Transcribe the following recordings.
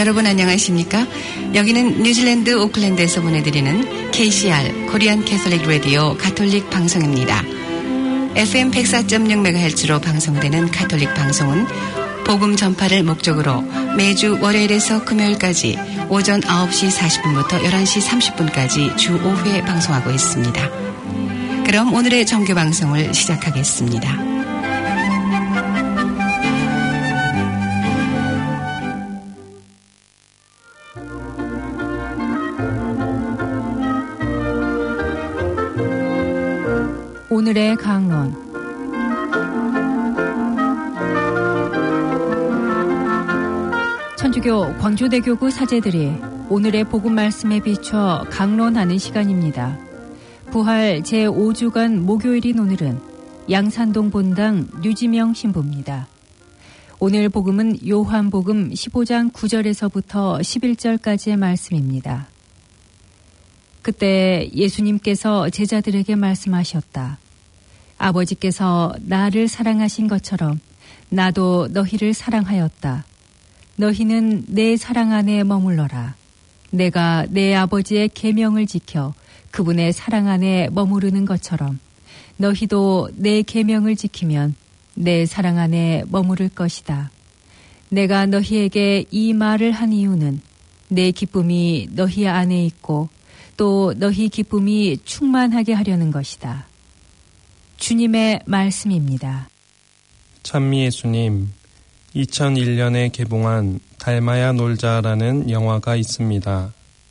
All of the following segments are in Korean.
여러분 안녕하십니까? 여기는 뉴질랜드 오클랜드에서 보내드리는 KCR 코리안 캐톨릭 라디오 가톨릭 방송입니다. FM 104.6MHz로 방송되는 가톨릭 방송은 복음 전파를 목적으로 매주 월요일에서 금요일까지 오전 9시 40분부터 11시 30분까지 주 5회 방송하고 있습니다. 그럼 오늘의 정규 방송을 시작하겠습니다. 오늘의 강론. 천주교 광주대교구 사제들이 오늘의 복음 말씀에 비춰 강론하는 시간입니다. 부활 제5주간 목요일인 오늘은 양산동 본당 류지명 신부입니다. 오늘 복음은 요한복음 15장 9절에서부터 11절까지의 말씀입니다. 그때 예수님께서 제자들에게 말씀하셨다. 아버지께서 나를 사랑하신 것처럼 나도 너희를 사랑하였다. 너희는 내 사랑 안에 머물러라. 내가 내 아버지의 계명을 지켜 그분의 사랑 안에 머무르는 것처럼 너희도 내 계명을 지키면 내 사랑 안에 머무를 것이다. 내가 너희에게 이 말을 한 이유는 내 기쁨이 너희 안에 있고 또 너희 기쁨이 충만하게 하려는 것이다. 주님의 말씀입니다. 찬미 예수님, 2001년에 개봉한 닮아야 놀자라는 영화가 있습니다.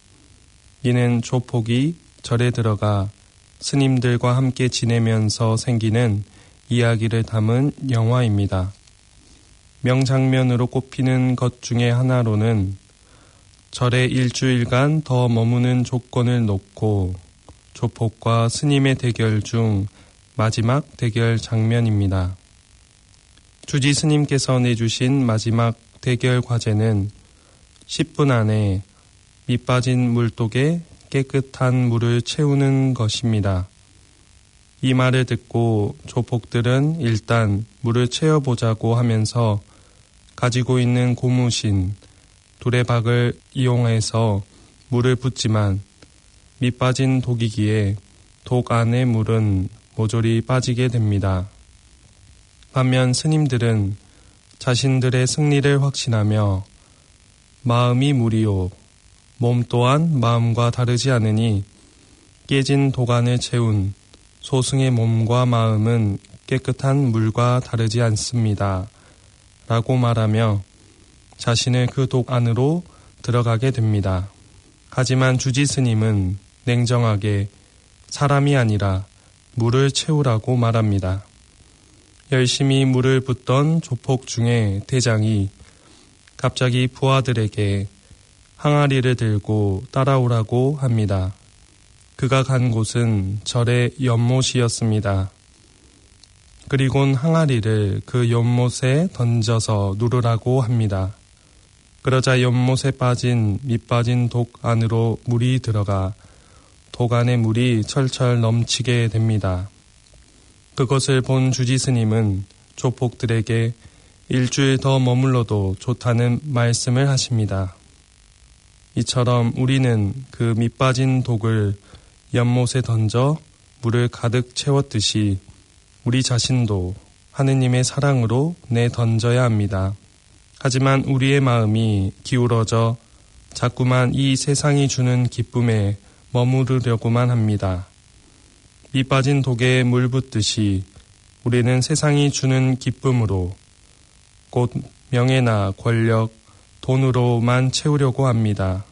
이는 조폭이 절에 들어가 스님들과 함께 지내면서 생기는 이야기를 담은 영화입니다. 명장면으로 꼽히는 것 중에 하나로는 절에 일주일간 더 머무는 조건을 놓고 조폭과 스님의 대결 중 마지막 대결 장면입니다. 주지 스님께서 내주신 마지막 대결 과제는 10분 안에 밑빠진 물독에 깨끗한 물을 채우는 것입니다. 이 말을 듣고 조폭들은 일단 물을 채워보자고 하면서 가지고 있는 고무신, 두레박을 이용해서 물을 붓지만 밑빠진 독이기에 독 안의 물은 모조리 빠지게 됩니다. 반면 스님들은 자신들의 승리를 확신하며 마음이 물이요 몸 또한 마음과 다르지 않으니 깨진 독안을 채운 소승의 몸과 마음은 깨끗한 물과 다르지 않습니다. 라고 말하며 자신을 그 독 안으로 들어가게 됩니다. 하지만 주지 스님은 냉정하게 사람이 아니라 물을 채우라고 말합니다. 열심히 물을 붓던 조폭 중에 대장이 갑자기 부하들에게 항아리를 들고 따라오라고 합니다. 그가 간 곳은 절의 연못이었습니다. 그리곤 항아리를 그 연못에 던져서 누르라고 합니다. 그러자 연못에 빠진 밑빠진 독 안으로 물이 들어가 독 안에 물이 철철 넘치게 됩니다. 그것을 본 주지 스님은 조폭들에게 일주일 더 머물러도 좋다는 말씀을 하십니다. 이처럼 우리는 그 밑빠진 독을 연못에 던져 물을 가득 채웠듯이 우리 자신도 하느님의 사랑으로 내던져야 합니다. 하지만 우리의 마음이 기울어져 자꾸만 이 세상이 주는 기쁨에 머무르려고만 합니다. 밑빠진 독에 물 붓듯이 우리는 세상이 주는 기쁨으로 곧 명예나 권력, 돈으로만 채우려고 합니다.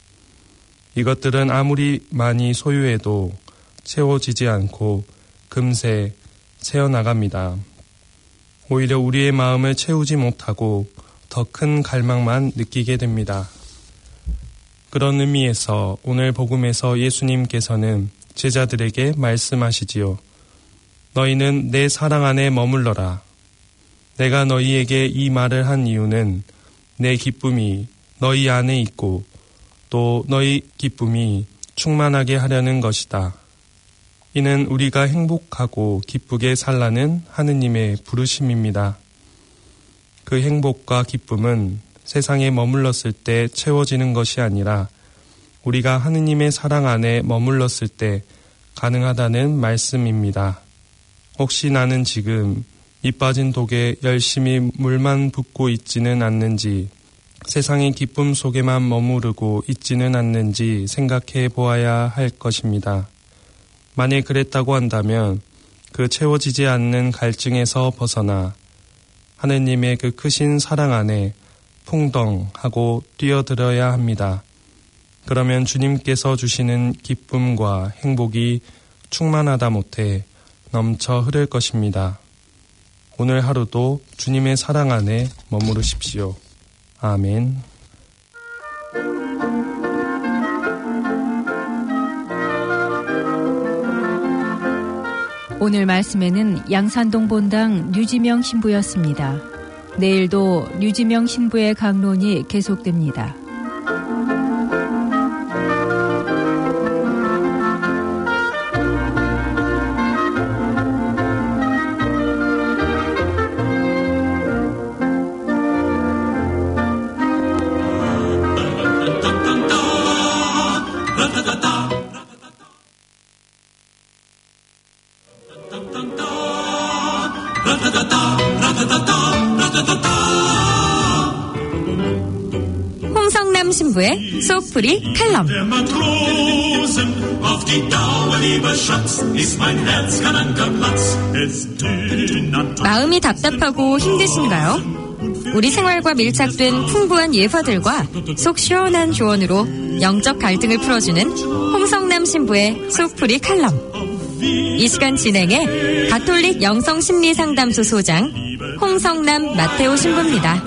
이것들은 아무리 많이 소유해도 채워지지 않고 금세 새어나갑니다. 오히려 우리의 마음을 채우지 못하고 더 큰 갈망만 느끼게 됩니다. 그런 의미에서 오늘 복음에서 예수님께서는 제자들에게 말씀하시지요. 너희는 내 사랑 안에 머물러라. 내가 너희에게 이 말을 한 이유는 내 기쁨이 너희 안에 있고 또 너희 기쁨이 충만하게 하려는 것이다. 이는 우리가 행복하고 기쁘게 살라는 하느님의 부르심입니다. 그 행복과 기쁨은 세상에 머물렀을 때 채워지는 것이 아니라 우리가 하느님의 사랑 안에 머물렀을 때 가능하다는 말씀입니다. 혹시 나는 지금 이 빠진 독에 열심히 물만 붓고 있지는 않는지, 세상의 기쁨 속에만 머무르고 있지는 않는지 생각해 보아야 할 것입니다. 만일 그랬다고 한다면 그 채워지지 않는 갈증에서 벗어나 하느님의 그 크신 사랑 안에 풍덩하고 뛰어들어야 합니다. 그러면 주님께서 주시는 기쁨과 행복이 충만하다 못해 넘쳐 흐를 것입니다. 오늘 하루도 주님의 사랑 안에 머무르십시오. 아멘. 오늘 말씀에는 양산동 본당 류지명 신부였습니다. 내일도 류지명 신부의 강론이 계속됩니다. 홍성남 신부의 속풀이 칼럼. 마음이 답답하고 힘드신가요? 우리 생활과 밀착된 풍부한 예화들과 속 시원한 조언으로 영적 갈등을 풀어주는 홍성남 신부의 속풀이 칼럼. 이 시간 진행해 가톨릭 영성심리상담소 소장 홍성남 마테오 신부입니다.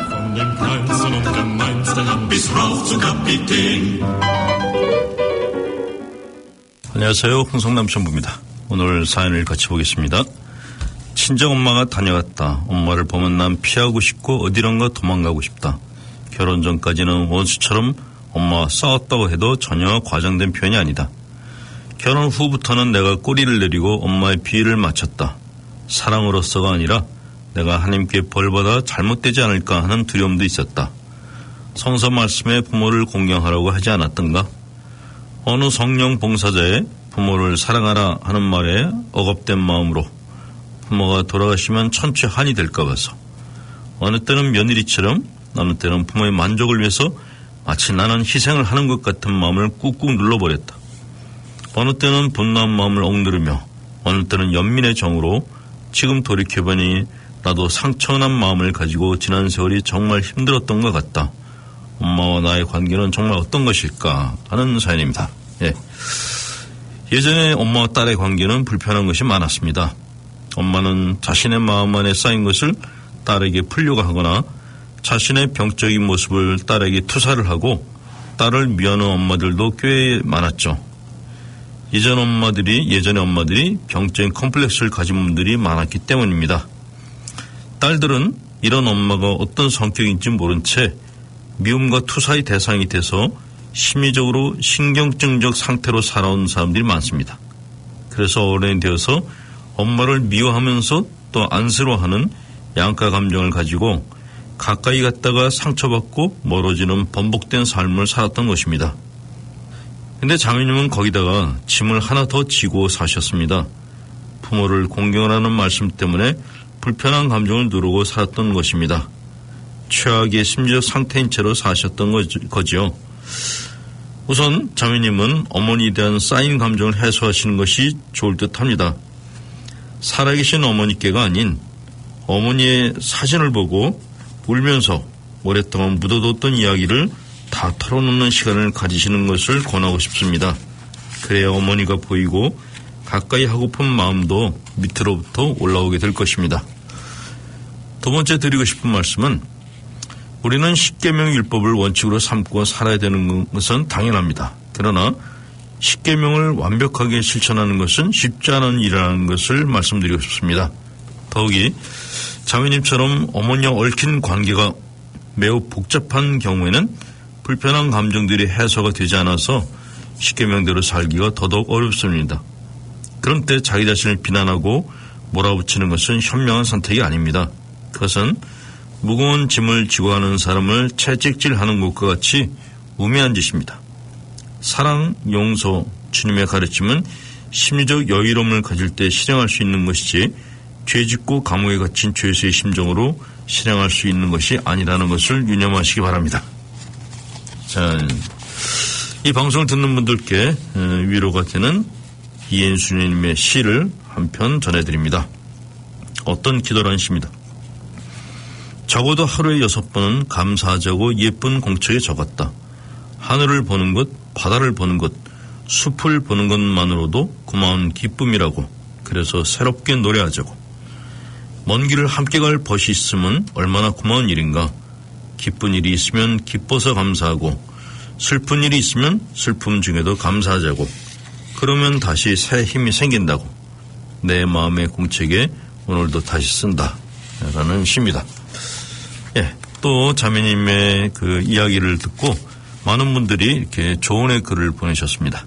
안녕하세요. 홍성남 신부입니다. 오늘 사연을 같이 보겠습니다. 친정엄마가 다녀갔다. 엄마를 보면 난 피하고 싶고 어디론가 도망가고 싶다. 결혼 전까지는 원수처럼 엄마와 싸웠다고 해도 전혀 과장된 표현이 아니다. 결혼 후부터는 내가 꼬리를 내리고 엄마의 비위를 맞췄다. 사랑으로서가 아니라 내가 하나님께 벌받아 잘못되지 않을까 하는 두려움도 있었다. 성서 말씀에 부모를 공경하라고 하지 않았던가? 어느 성령 봉사자의 부모를 사랑하라 하는 말에 억압된 마음으로 부모가 돌아가시면 천추 한이 될까 봐서 어느 때는 며느리처럼 어느 때는 부모의 만족을 위해서 마치 나는 희생을 하는 것 같은 마음을 꾹꾹 눌러버렸다. 어느 때는 분노한 마음을 억누르며 어느 때는 연민의 정으로 지금 돌이켜보니 나도 상처난 마음을 가지고 지난 세월이 정말 힘들었던 것 같다. 엄마와 나의 관계는 정말 어떤 것일까 하는 사연입니다. 예전에 엄마와 딸의 관계는 불편한 것이 많았습니다. 엄마는 자신의 마음 안에 쌓인 것을 딸에게 풀려고 하거나 자신의 병적인 모습을 딸에게 투사를 하고 딸을 미워하는 엄마들도 꽤 많았죠. 예전에 엄마들이 병적인 컴플렉스를 가진 분들이 많았기 때문입니다. 딸들은 이런 엄마가 어떤 성격인지 모른 채 미움과 투사의 대상이 돼서 심리적으로 신경증적 상태로 살아온 사람들이 많습니다. 그래서 어른이 되어서 엄마를 미워하면서 또 안쓰러워하는 양가 감정을 가지고 가까이 갔다가 상처받고 멀어지는 번복된 삶을 살았던 것입니다. 근데 장로님은 거기다가 짐을 하나 더 지고 사셨습니다. 부모를 공경하라는 말씀 때문에 불편한 감정을 누르고 살았던 것입니다. 최악의 심리적 상태인 채로 사셨던 거지요. 우선 자매님은 어머니에 대한 쌓인 감정을 해소하시는 것이 좋을 듯합니다. 살아계신 어머니께가 아닌 어머니의 사진을 보고 울면서 오랫동안 묻어뒀던 이야기를 다 털어놓는 시간을 가지시는 것을 권하고 싶습니다. 그래야 어머니가 보이고 가까이 하고픈 마음도 밑으로부터 올라오게 될 것입니다. 두 번째 드리고 싶은 말씀은 우리는 십계명 율법을 원칙으로 삼고 살아야 되는 것은 당연합니다. 그러나 십계명을 완벽하게 실천하는 것은 쉽지 않은 일이라는 것을 말씀드리고 싶습니다. 더욱이 자매님처럼 어머니와 얽힌 관계가 매우 복잡한 경우에는 불편한 감정들이 해소가 되지 않아서 십계명대로 살기가 더더욱 어렵습니다. 그런 때 자기 자신을 비난하고 몰아붙이는 것은 현명한 선택이 아닙니다. 그것은 무거운 짐을 지고 하는 사람을 채찍질하는 것과 같이 우매한 짓입니다. 사랑, 용서, 주님의 가르침은 심리적 여유로움을 가질 때 실행할 수 있는 것이지 죄짓고 감옥에 갇힌 죄수의 심정으로 실행할 수 있는 것이 아니라는 것을 유념하시기 바랍니다. 자, 이 방송을 듣는 분들께 위로가 되는 이앤수님의 시를 한 편 전해드립니다. 어떤 기도라는 시입니다. 적어도 하루에 6번은 감사하자고 예쁜 공책에 적었다. 하늘을 보는 것, 바다를 보는 것, 숲을 보는 것만으로도 고마운 기쁨이라고. 그래서 새롭게 노래하자고. 먼 길을 함께 갈 벗이 있으면 얼마나 고마운 일인가. 기쁜 일이 있으면 기뻐서 감사하고, 슬픈 일이 있으면 슬픔 중에도 감사하자고. 그러면 다시 새 힘이 생긴다고. 내 마음의 공책에 오늘도 다시 쓴다 라는 시입니다. 예, 또 자매님의 그 이야기를 듣고 많은 분들이 이렇게 조언의 글을 보내셨습니다.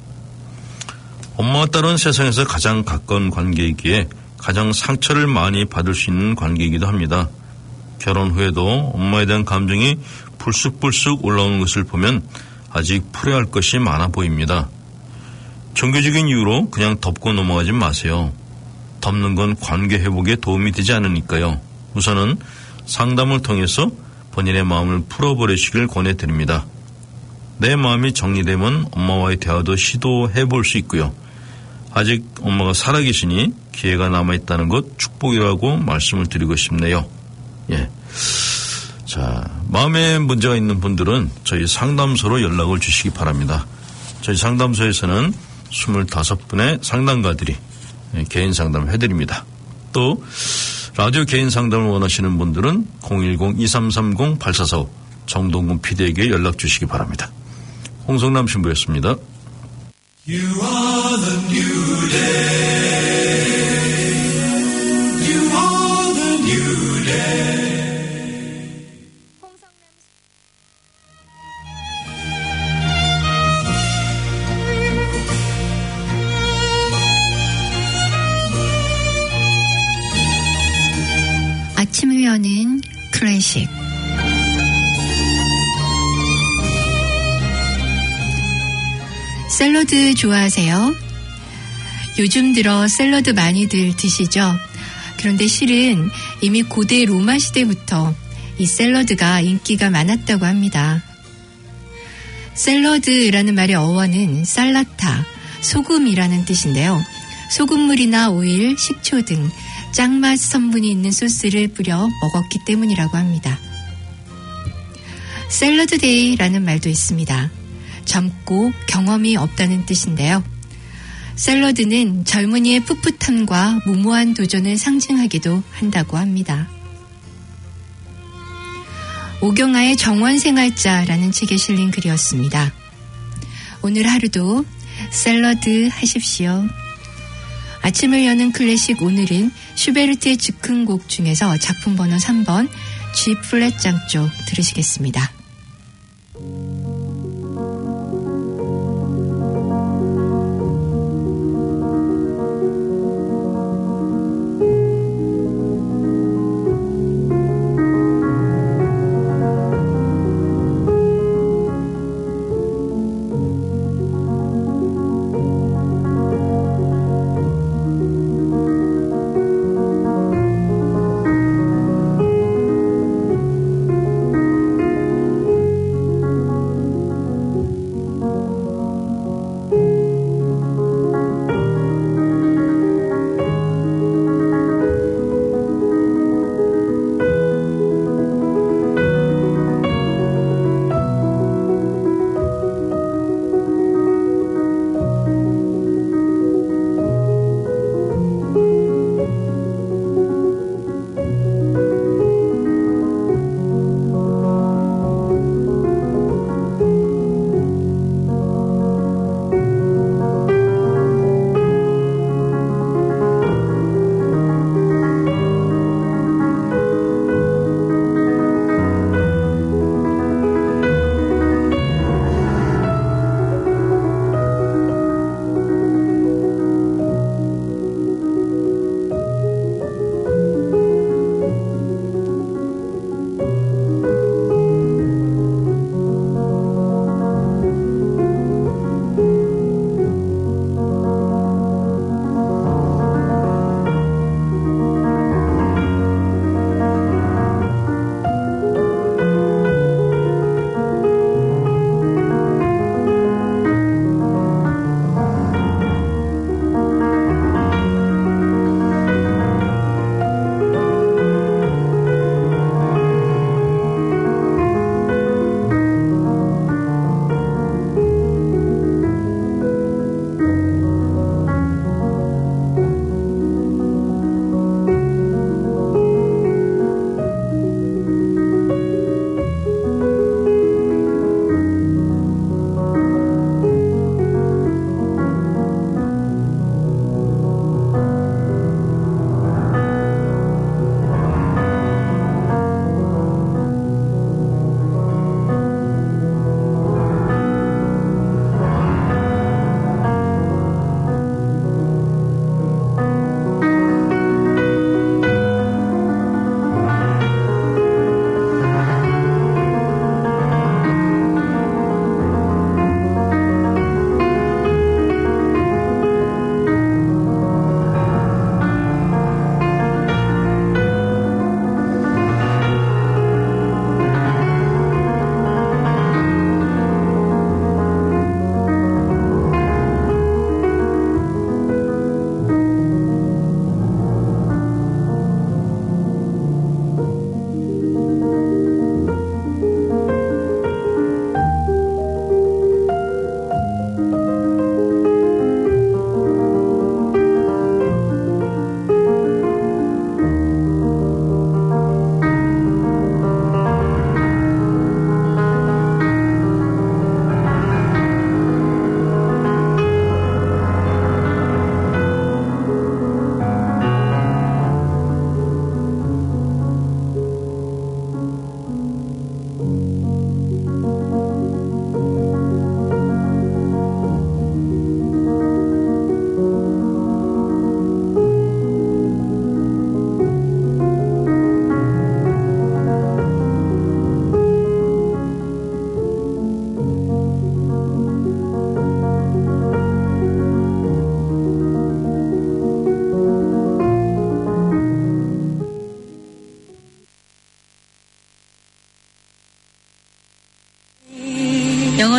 엄마와 딸은 세상에서 가장 가까운 관계이기에 가장 상처를 많이 받을 수 있는 관계이기도 합니다. 결혼 후에도 엄마에 대한 감정이 불쑥불쑥 올라오는 것을 보면 아직 풀어야 할 것이 많아 보입니다. 종교적인 이유로 그냥 덮고 넘어가지 마세요. 덮는 건 관계 회복에 도움이 되지 않으니까요. 우선은 상담을 통해서 본인의 마음을 풀어버리시길 권해드립니다. 내 마음이 정리되면 엄마와의 대화도 시도해 볼 수 있고요. 아직 엄마가 살아계시니 기회가 남아있다는 것 축복이라고 말씀을 드리고 싶네요. 예. 자, 마음에 문제가 있는 분들은 저희 상담소로 연락을 주시기 바랍니다. 저희 상담소에서는 25분의 상담가들이 개인 상담을 해드립니다. 또 라디오 개인 상담을 원하시는 분들은 010-2330-8445 정동근 PD에게 연락 주시기 바랍니다. 홍성남 신부였습니다. You are the new day. You are the new day. 아침을 여는 클래식. 샐러드 좋아하세요? 요즘 들어 샐러드 많이들 드시죠? 그런데 실은 이미 고대 로마 시대부터 이 샐러드가 인기가 많았다고 합니다. 샐러드라는 말의 어원은 살라타, 소금이라는 뜻인데요. 소금물이나 오일, 식초 등 짱맛 성분이 있는 소스를 뿌려 먹었기 때문이라고 합니다. 샐러드 데이라는 말도 있습니다. 젊고 경험이 없다는 뜻인데요. 샐러드는 젊은이의 풋풋함과 무모한 도전을 상징하기도 한다고 합니다. 오경아의 정원생활자라는 책에 실린 글이었습니다. 오늘 하루도 샐러드 하십시오. 아침을 여는 클래식, 오늘은 슈베르트의 즉흥곡 중에서 작품 번호 3번 G 플랫 장조 들으시겠습니다.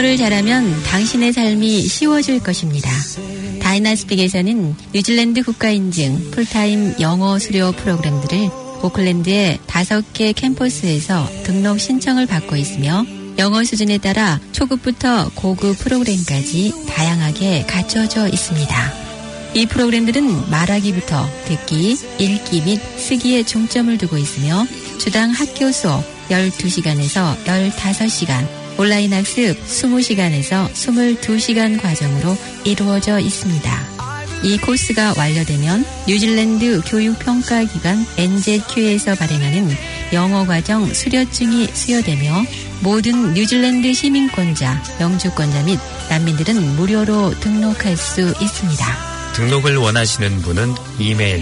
영어를 잘하면 당신의 삶이 쉬워질 것입니다. 다이나스픽에서는 뉴질랜드 국가인증 풀타임 영어 수료 프로그램들을 오클랜드의 5개 캠퍼스에서 등록 신청을 받고 있으며 영어 수준에 따라 초급부터 고급 프로그램까지 다양하게 갖춰져 있습니다. 이 프로그램들은 말하기부터 듣기, 읽기 및 쓰기에 중점을 두고 있으며 주당 학교 수업 12시간에서 15시간, 온라인 학습 20시간에서 22시간 과정으로 이루어져 있습니다. 이 코스가 완료되면 뉴질랜드 교육평가기관 NZQ에서 발행하는 영어과정 수료증이 수여되며 모든 뉴질랜드 시민권자, 영주권자 및 난민들은 무료로 등록할 수 있습니다. 등록을 원하시는 분은 이메일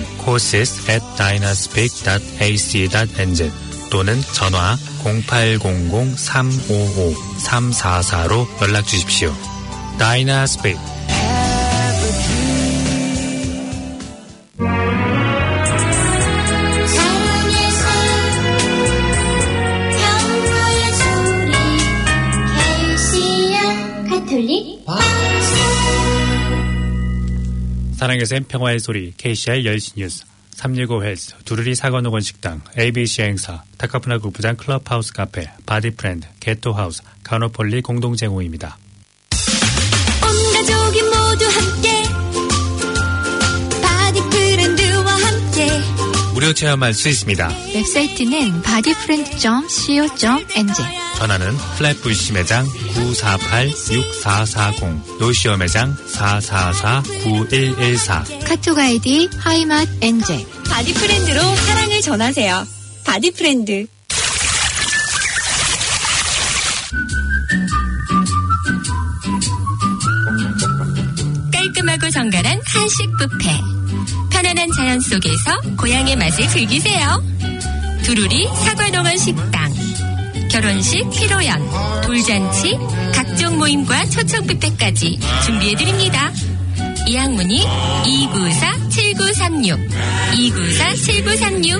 courses@dynarspeak.ac.nz 또는 전화 0800-355-344로 연락 주십시오. Dynaspeak. 사랑의 샘 평화의 소리 KCR 10시 뉴스 365 헬스 두루리 사관학원 식당 ABC 행사 타카푸나 골프장 클럽하우스 카페 바디프렌드 게토하우스 가노폴리 공동 제공입니다. 온 가족이 모두 함께 바디프렌드와 함께 무료 체험할 수 있습니다. 웹사이트는 bodyfriend.co.nz 전화는 플랫부시 매장 948-6440 노시어 매장 444-9114 카톡 아이디 하이맛NZ 바디프렌드로 사랑을 전하세요. 바디프렌드. 깔끔하고 정갈한 한식 뷔페. 편안한 자연 속에서 고향의 맛을 즐기세요. 두루리 사관농원 식당. 결혼식, 피로연, 돌잔치, 각종 모임과 초청 뷔페까지 준비해드립니다. 예약문의 294-7936 294-7936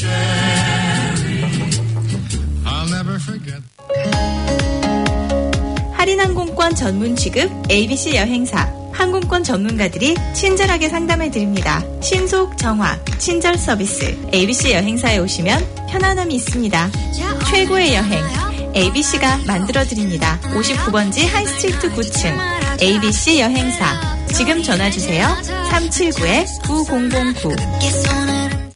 할인 항공권 전문 취급 ABC 여행사. 항공권 전문가들이 친절하게 상담해드립니다. 신속, 정확, 친절 서비스. ABC 여행사에 오시면 편안함이 있습니다. 최고의 여행. ABC가 만들어드립니다. 59번지 하이스트리트 9층 ABC 여행사. 지금 전화주세요. 379-9009.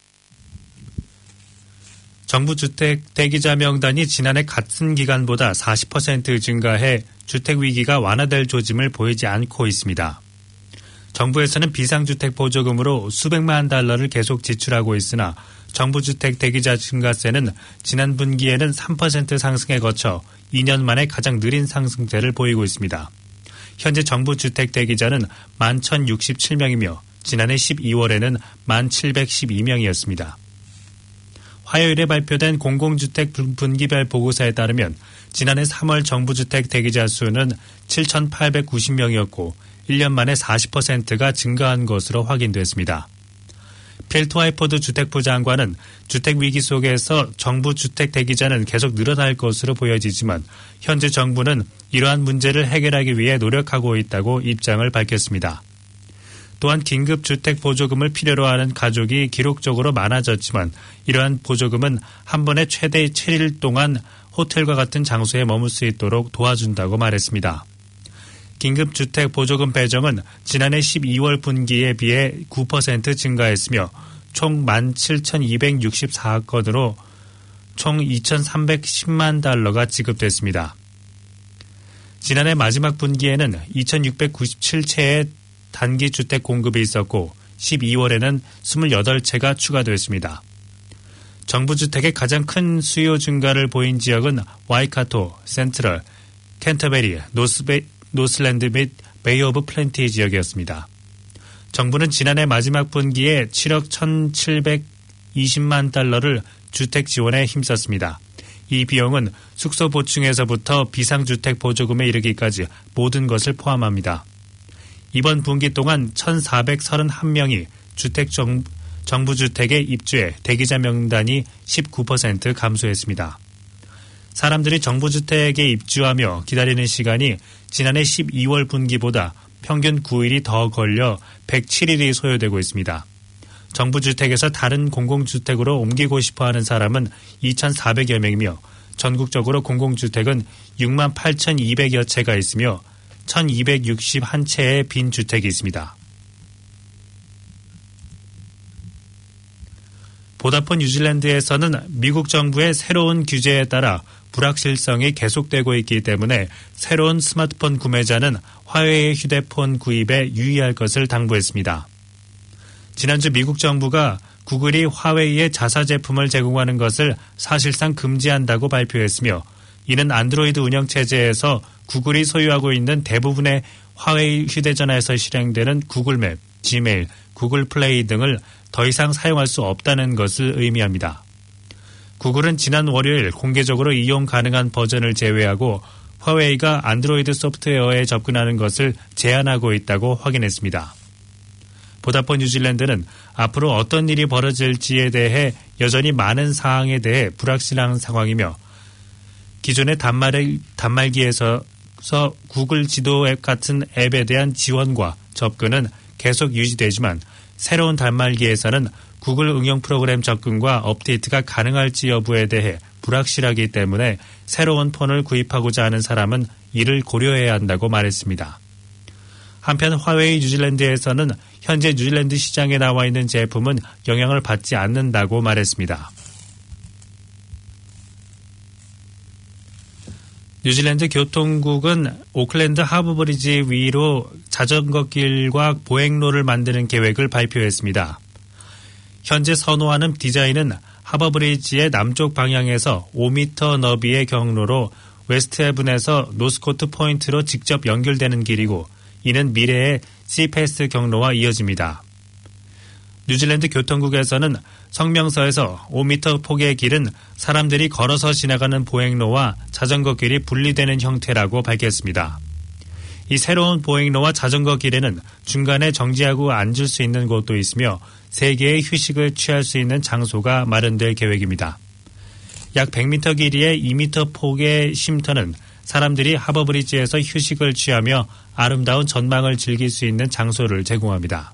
정부 주택 대기자 명단이 지난해 같은 기간보다 40% 증가해 주택 위기가 완화될 조짐을 보이지 않고 있습니다. 정부에서는 비상주택 보조금으로 수백만 달러를 계속 지출하고 있으나 정부 주택 대기자 증가세는 지난 분기에는 3% 상승에 거쳐 2년 만에 가장 느린 상승세를 보이고 있습니다. 현재 정부 주택 대기자는 11,067명이며 지난해 12월에는 1,712명이었습니다. 화요일에 발표된 공공주택 분기별 보고서에 따르면 지난해 3월 정부주택 대기자 수는 7,890명이었고 1년 만에 40%가 증가한 것으로 확인됐습니다. 필트와이포드 주택부 장관은 주택 위기 속에서 정부 주택 대기자는 계속 늘어날 것으로 보여지지만 현재 정부는 이러한 문제를 해결하기 위해 노력하고 있다고 입장을 밝혔습니다. 또한 긴급 주택 보조금을 필요로 하는 가족이 기록적으로 많아졌지만 이러한 보조금은 한 번에 최대 7일 동안 호텔과 같은 장소에 머물 수 있도록 도와준다고 말했습니다. 긴급주택 보조금 배정은 지난해 12월 분기에 비해 9% 증가했으며 총 17,264건으로 총 2,310만 달러가 지급됐습니다. 지난해 마지막 분기에는 2,697채의 단기 주택 공급이 있었고 12월에는 28채가 추가됐습니다. 정부 주택의 가장 큰 수요 증가를 보인 지역은 와이카토, 센트럴, 캔터베리, 노슬랜드 및 베이 오브 플랜티 지역이었습니다. 정부는 지난해 마지막 분기에 7억 1,720만 달러를 주택 지원에 힘썼습니다. 이 비용은 숙소 보충에서부터 비상주택 보조금에 이르기까지 모든 것을 포함합니다. 이번 분기 동안 1,431명이 정부주택에 입주해 대기자 명단이 19% 감소했습니다. 사람들이 정부주택에 입주하며 기다리는 시간이 지난해 12월 분기보다 평균 9일이 더 걸려 107일이 소요되고 있습니다. 정부주택에서 다른 공공주택으로 옮기고 싶어하는 사람은 2,400여 명이며 전국적으로 공공주택은 6만 8,200여 채가 있으며 1,261채의 빈주택이 있습니다. 보다폰 뉴질랜드에서는 미국 정부의 새로운 규제에 따라 불확실성이 계속되고 있기 때문에 새로운 스마트폰 구매자는 화웨이 휴대폰 구입에 유의할 것을 당부했습니다. 지난주 미국 정부가 구글이 화웨이의 자사 제품을 제공하는 것을 사실상 금지한다고 발표했으며 이는 안드로이드 운영체제에서 구글이 소유하고 있는 대부분의 화웨이 휴대전화에서 실행되는 구글맵, 지메일, 구글 플레이 등을 더 이상 사용할 수 없다는 것을 의미합니다. 구글은 지난 월요일 공개적으로 이용 가능한 버전을 제외하고 화웨이가 안드로이드 소프트웨어에 접근하는 것을 제한하고 있다고 확인했습니다. 보다폰 뉴질랜드는 앞으로 어떤 일이 벌어질지에 대해 여전히 많은 사항에 대해 불확실한 상황이며 기존의 단말기에서 구글 지도 앱 같은 앱에 대한 지원과 접근은 계속 유지되지만 새로운 단말기에서는 구글 응용 프로그램 접근과 업데이트가 가능할지 여부에 대해 불확실하기 때문에 새로운 폰을 구입하고자 하는 사람은 이를 고려해야 한다고 말했습니다. 한편 화웨이 뉴질랜드에서는 현재 뉴질랜드 시장에 나와 있는 제품은 영향을 받지 않는다고 말했습니다. 뉴질랜드 교통국은 오클랜드 하버브리지 위로 자전거길과 보행로를 만드는 계획을 발표했습니다. 현재 선호하는 디자인은 하버브리지의 남쪽 방향에서 5m 너비의 경로로 웨스트헤븐에서 노스코트 포인트로 직접 연결되는 길이고 이는 미래의 시패스 경로와 이어집니다. 뉴질랜드 교통국에서는 성명서에서 5m 폭의 길은 사람들이 걸어서 지나가는 보행로와 자전거 길이 분리되는 형태라고 밝혔습니다. 이 새로운 보행로와 자전거 길에는 중간에 정지하고 앉을 수 있는 곳도 있으며 3개의 휴식을 취할 수 있는 장소가 마련될 계획입니다. 약 100m 길이의 2m 폭의 쉼터는 사람들이 하버브리지에서 휴식을 취하며 아름다운 전망을 즐길 수 있는 장소를 제공합니다.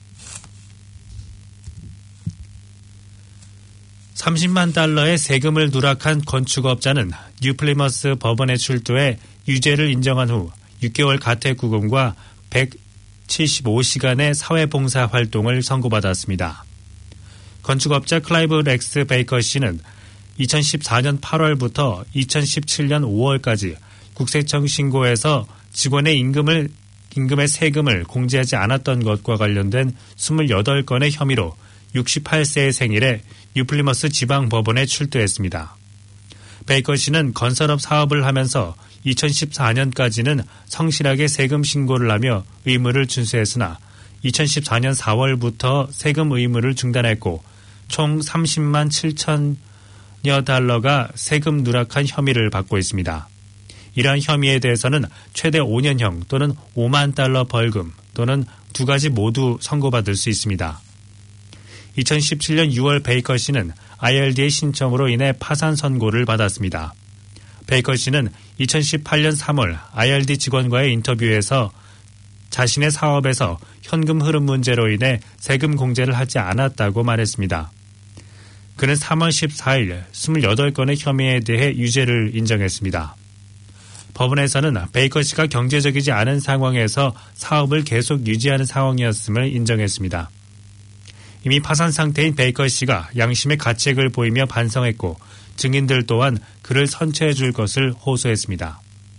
30만 달러의 세금을 누락한 건축업자는 뉴플리머스 법원에 출두해 유죄를 인정한 후 6개월 가택구금과 175시간의 사회봉사 활동을 선고받았습니다. 건축업자 클라이브 렉스 베이커 씨는 2014년 8월부터 2017년 5월까지 국세청 신고에서 직원의 임금의 세금을 공제하지 않았던 것과 관련된 28건의 혐의로 68세의 생일에 뉴플리머스 지방법원에 출두했습니다. 베이커 씨는 건설업 사업을 하면서 2014년까지는 성실하게 세금 신고를 하며 의무를 준수했으나 2014년 4월부터 세금 의무를 중단했고 총 30만 7천여 달러가 세금 누락한 혐의를 받고 있습니다. 이러한 혐의에 대해서는 최대 5년형 또는 5만 달러 벌금 또는 두 가지 모두 선고받을 수 있습니다. 2017년 6월 베이커 씨는 IRD의 신청으로 인해 파산 선고를 받았습니다. 베이커 씨는 2018년 3월 IRD 직원과의 인터뷰에서 자신의 사업에서 현금 흐름 문제로 인해 세금 공제를 하지 않았다고 말했습니다. 그는 3월 14일 28건의 혐의에 대해 유죄를 인정했습니다. 법원에서는 베이커 씨가 경제적이지 않은 상황에서 사업을 계속 유지하는 상황이었음을 인정했습니다. 이미 파산 상태인 베이커 씨가 양심의 가책을 보이며 반성했고 증인들 또한 그를 선처해 줄 것을 호소했습니다.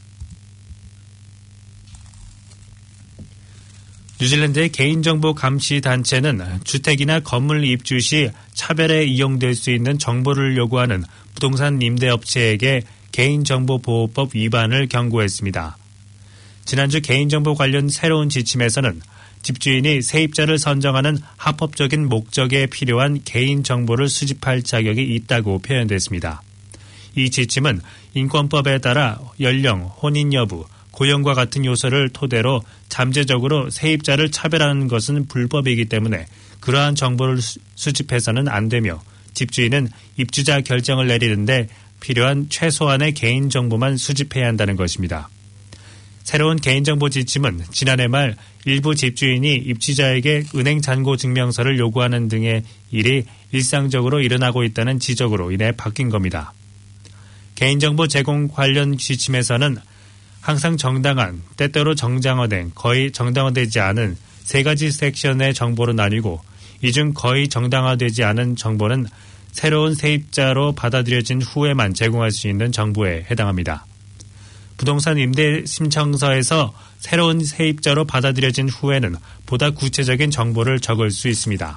뉴질랜드의 개인정보 감시 단체는 주택이나 건물 입주 시 차별에 이용될 수 있는 정보를 요구하는 부동산 임대업체에게 개인정보보호법 위반을 경고했습니다. 지난주 개인정보 관련 새로운 지침에서는 집주인이 세입자를 선정하는 합법적인 목적에 필요한 개인정보를 수집할 자격이 있다고 표현됐습니다. 이 지침은 인권법에 따라 연령, 혼인 여부, 고용과 같은 요소를 토대로 잠재적으로 세입자를 차별하는 것은 불법이기 때문에 그러한 정보를 수집해서는 안 되며 집주인은 입주자 결정을 내리는데 필요한 최소한의 개인정보만 수집해야 한다는 것입니다. 새로운 개인정보 지침은 지난해 말 일부 집주인이 입주자에게 은행 잔고 증명서를 요구하는 등의 일이 일상적으로 일어나고 있다는 지적으로 인해 바뀐 겁니다. 개인정보 제공 관련 지침에서는 항상 정당한, 때때로 정당화된, 거의 정당화되지 않은 세 가지 섹션의 정보로 나뉘고 이 중 거의 정당화되지 않은 정보는 새로운 세입자로 받아들여진 후에만 제공할 수 있는 정보에 해당합니다. 부동산 임대 신청서에서 새로운 세입자로 받아들여진 후에는 보다 구체적인 정보를 적을 수 있습니다.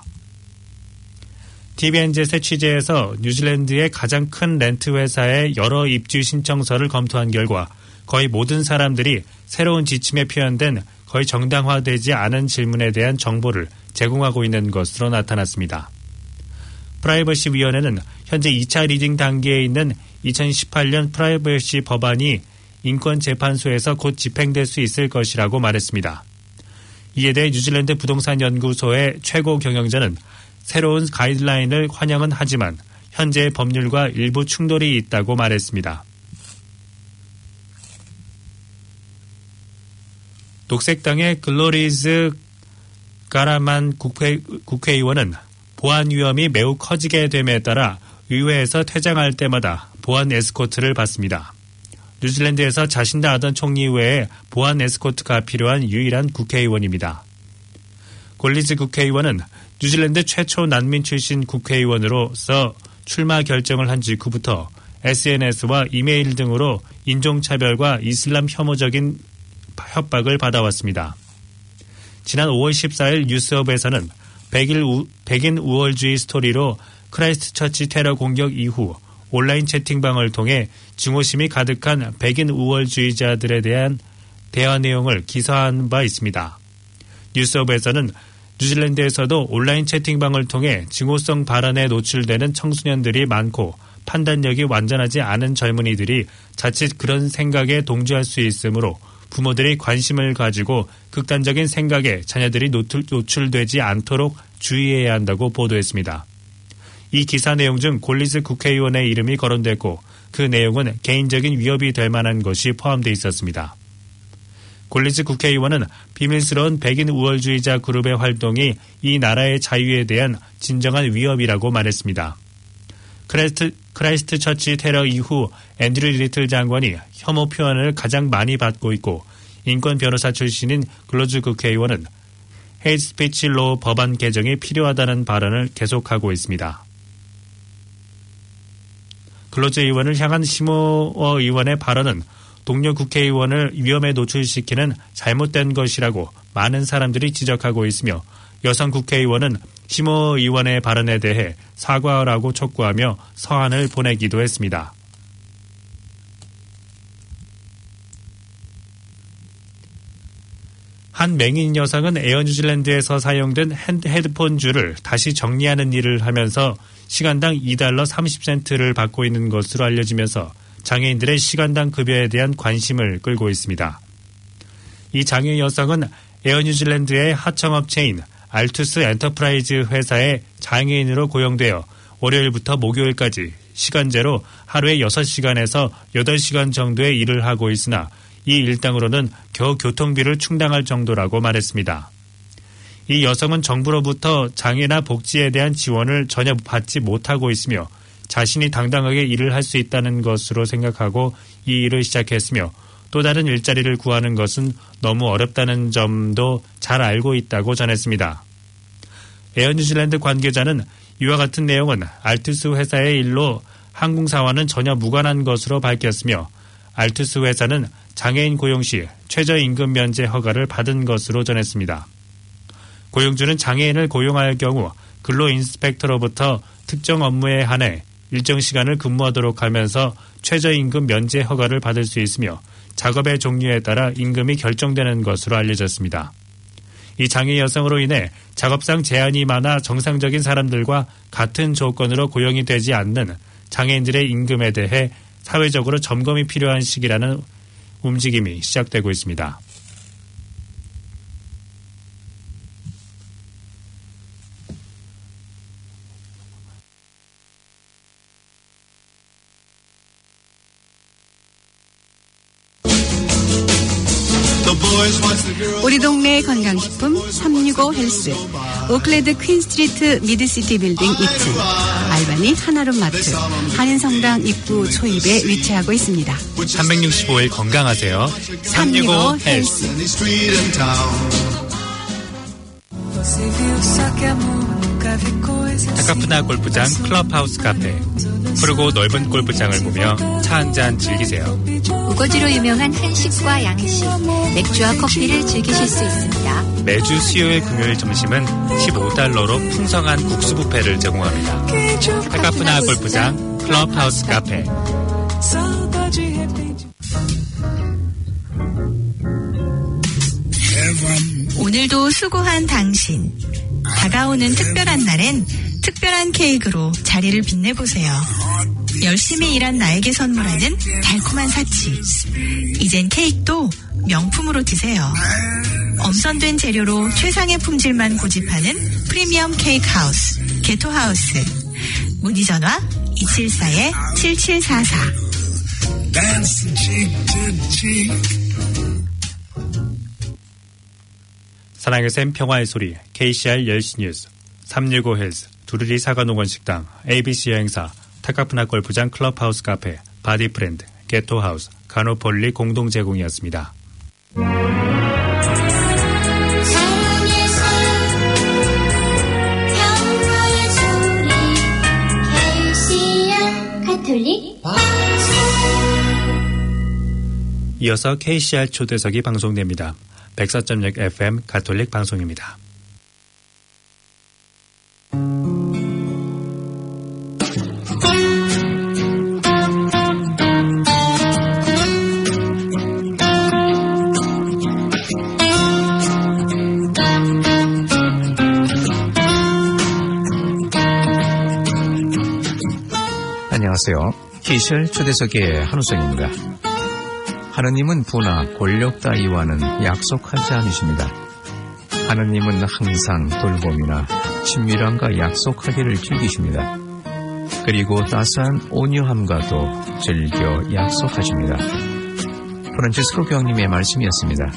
TVNZ의 취재에서 뉴질랜드의 가장 큰 렌트 회사의 여러 입주 신청서를 검토한 결과 거의 모든 사람들이 새로운 지침에 표현된 거의 정당화되지 않은 질문에 대한 정보를 제공하고 있는 것으로 나타났습니다. 프라이버시 위원회는 현재 2차 리딩 단계에 있는 2018년 프라이버시 법안이 인권재판소에서 곧 집행될 수 있을 것이라고 말했습니다. 이에 대해 뉴질랜드 부동산연구소의 최고 경영자는 새로운 가이드라인을 환영은 하지만 현재의 법률과 일부 충돌이 있다고 말했습니다. 녹색당의 글로리즈 가라만 국회의원은 보안 위험이 매우 커지게 됨에 따라 의회에서 퇴장할 때마다 보안 에스코트를 받습니다. 뉴질랜드에서 자신도 아던 총리 외에 보안 에스코트가 필요한 유일한 국회의원입니다. 골리즈 국회의원은 뉴질랜드 최초 난민 출신 국회의원으로서 출마 결정을 한 직후부터 SNS와 이메일 등으로 인종차별과 이슬람 혐오적인 협박을 받아왔습니다. 지난 5월 14일 뉴스업에서는 백인 우월주의 스토리로 크라이스트처치 테러 공격 이후 온라인 채팅방을 통해 증오심이 가득한 백인 우월주의자들에 대한 대화 내용을 기사한 바 있습니다. 뉴스업에서는 뉴질랜드에서도 온라인 채팅방을 통해 증오성 발언에 노출되는 청소년들이 많고 판단력이 완전하지 않은 젊은이들이 자칫 그런 생각에 동조할 수 있으므로 부모들이 관심을 가지고 극단적인 생각에 자녀들이 노출되지 않도록 주의해야 한다고 보도했습니다. 이 기사 내용 중 골리즈 국회의원의 이름이 거론됐고 그 내용은 개인적인 위협이 될 만한 것이 포함되어 있었습니다. 골리즈 국회의원은 비밀스러운 백인 우월주의자 그룹의 활동이 이 나라의 자유에 대한 진정한 위협이라고 말했습니다. 크라이스트처치 테러 이후 앤드류 리틀 장관이 혐오 표현을 가장 많이 받고 있고 인권 변호사 출신인 글로즈 국회의원은 헤이트 스피치 로 법안 개정이 필요하다는 발언을 계속하고 있습니다. 글로즈 의원을 향한 시모어 의원의 발언은 동료 국회의원을 위험에 노출시키는 잘못된 것이라고 많은 사람들이 지적하고 있으며 여성 국회의원은 시모어 의원의 발언에 대해 사과하라고 촉구하며 서한을 보내기도 했습니다. 한 맹인 여성은 에어 뉴질랜드에서 사용된 헤드폰 줄을 다시 정리하는 일을 하면서 시간당 $2.30를 받고 있는 것으로 알려지면서 장애인들의 시간당 급여에 대한 관심을 끌고 있습니다. 이 장애 여성은 에어 뉴질랜드의 하청업체인 알투스 엔터프라이즈 회사의 장애인으로 고용되어 월요일부터 목요일까지 시간제로 하루에 6시간에서 8시간 정도의 일을 하고 있으나 이 일당으로는 겨우 교통비를 충당할 정도라고 말했습니다. 이 여성은 정부로부터 장애나 복지에 대한 지원을 전혀 받지 못하고 있으며 자신이 당당하게 일을 할 수 있다는 것으로 생각하고 이 일을 시작했으며 또 다른 일자리를 구하는 것은 너무 어렵다는 점도 잘 알고 있다고 전했습니다. 에어 뉴질랜드 관계자는 이와 같은 내용은 알투스 회사의 일로 항공사와는 전혀 무관한 것으로 밝혔으며 알투스 회사는 장애인 고용 시 최저임금 면제 허가를 받은 것으로 전했습니다. 고용주는 장애인을 고용할 경우 근로 인스펙터로부터 특정 업무에 한해 일정 시간을 근무하도록 하면서 최저임금 면제 허가를 받을 수 있으며 작업의 종류에 따라 임금이 결정되는 것으로 알려졌습니다. 이 장애 여성으로 인해 작업상 제한이 많아 정상적인 사람들과 같은 조건으로 고용이 되지 않는 장애인들의 임금에 대해 사회적으로 점검이 필요한 시기라는 움직임이 시작되고 있습니다. 우리 동네 건강식품 365 헬스, 오클랜드 퀸스트리트 미드시티 빌딩 2층, 알바니 하나룸 마트, 한인성당 입구 초입에 위치하고 있습니다. 365일 건강하세요. 365 헬스. 타카푸나 골프장 클럽하우스 카페. 푸르고 넓은 골프장을 보며 차 한잔 즐기세요. 우거지로 유명한 한식과 양식, 맥주와 커피를 즐기실 수 있습니다. 매주 수요일 금요일 점심은 $15로 풍성한 국수 뷔페를 제공합니다. 타카푸나 골프장 클럽하우스 카페. 오늘도 수고한 당신. 다가오는 특별한 날엔 특별한 케이크로 자리를 빛내보세요. 열심히 일한 나에게 선물하는 달콤한 사치. 이젠 케이크도 명품으로 드세요. 엄선된 재료로 최상의 품질만 고집하는 프리미엄 케이크 하우스, 게토하우스. 문의 전화 274-7744. 사랑의 샘 평화의 소리, KCR 10시 뉴스, 365 헬스, 두루리 사과농원 식당, ABC 여행사, 타카푸나 골프장 클럽하우스 카페, 바디프렌드, 게토하우스, 가노폴리 공동 제공이었습니다. 이어서 KCR 초대석이 방송됩니다. 104.6 FM 가톨릭 방송입니다. 안녕하세요. KCR 초대석의 한우성입니다. 하느님은 부나 권력 따위와는 약속하지 않으십니다. 하느님은 항상 돌봄이나 친밀함과 약속하기를 즐기십니다. 그리고 따스한 온유함과도 즐겨 약속하십니다. 프란치스코 교황님의 말씀이었습니다.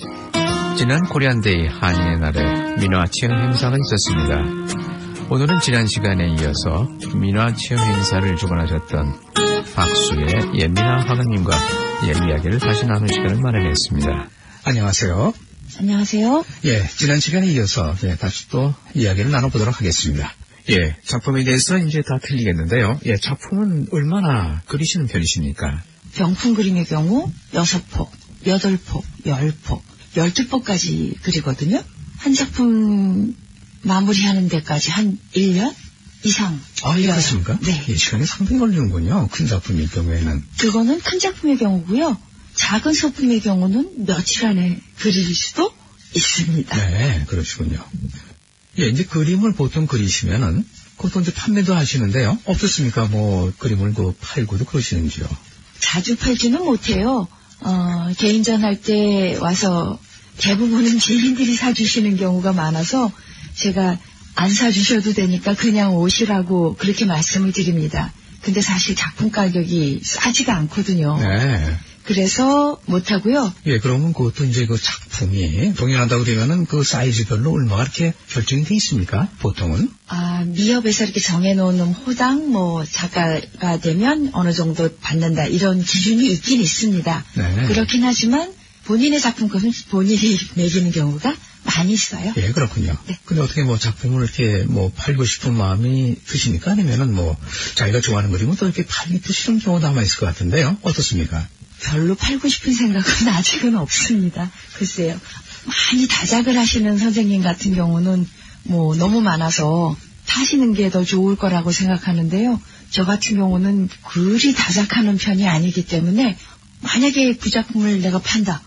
지난 코리안데이 한인의 날에 민화 체험 행사가 있었습니다. 오늘은 지난 시간에 이어서 민화 체험 행사를 주관하셨던 박수의 예민아 화가님과 이야기를 다시 나눌 시간을 마련했습니다. 안녕하세요. 안녕하세요. 예, 지난 시간에 이어서 다시 또 이야기를 나눠보도록 하겠습니다. 예, 작품에 대해서 이제 다 틀리겠는데요. 예, 작품은 얼마나 그리시는 편이십니까? 병풍 그림의 경우 6폭, 8폭, 10폭, 12폭까지 그리거든요. 한 작품 마무리하는 데까지 한 1년 이상. 아, 예, 그렇습니까? 네. 예, 시간이 상당히 걸리는군요. 큰 작품일 경우에는. 그거는 큰 작품의 경우고요. 작은 소품의 경우는 며칠 안에 그릴 수도 있습니다. 네, 그러시군요. 예, 이제 그림을 보통 그리시면은, 보통 이제 판매도 하시는데요. 어떻습니까? 뭐, 그림을 팔고도 그러시는지요? 자주 팔지는 못해요. 개인전 할 때 와서 대부분은 지인들이 사주시는 경우가 많아서 제가 안 사주셔도 되니까 그냥 오시라고 그렇게 말씀을 드립니다. 근데 사실 작품 가격이 싸지가 않거든요. 네. 그래서 못하고요. 예, 그러면 그것도 이제 그 작품이 동일하다고 그러면은 그 사이즈별로 얼마가 이렇게 결정이 돼 있습니까? 보통은? 미협에서 이렇게 정해놓는 호당 작가가 되면 어느 정도 받는다 이런 기준이 있긴 있습니다. 네. 그렇긴 하지만 본인의 작품값은 본인이 매기는 경우가 많이 있어요. 예, 그렇군요. 네. 근데 어떻게 작품을 이렇게 팔고 싶은 마음이 드십니까? 아니면은 자기가 좋아하는 그림은 또 이렇게 팔기 싫은 경우도 아마 있을 것 같은데요. 어떻습니까? 별로 팔고 싶은 생각은 아직은 없습니다. 글쎄요. 많이 다작을 하시는 선생님 같은 경우는 너무 많아서 파시는 게 더 좋을 거라고 생각하는데요. 저 같은 경우는 그리 다작하는 편이 아니기 때문에 만약에 그 작품을 내가 판다.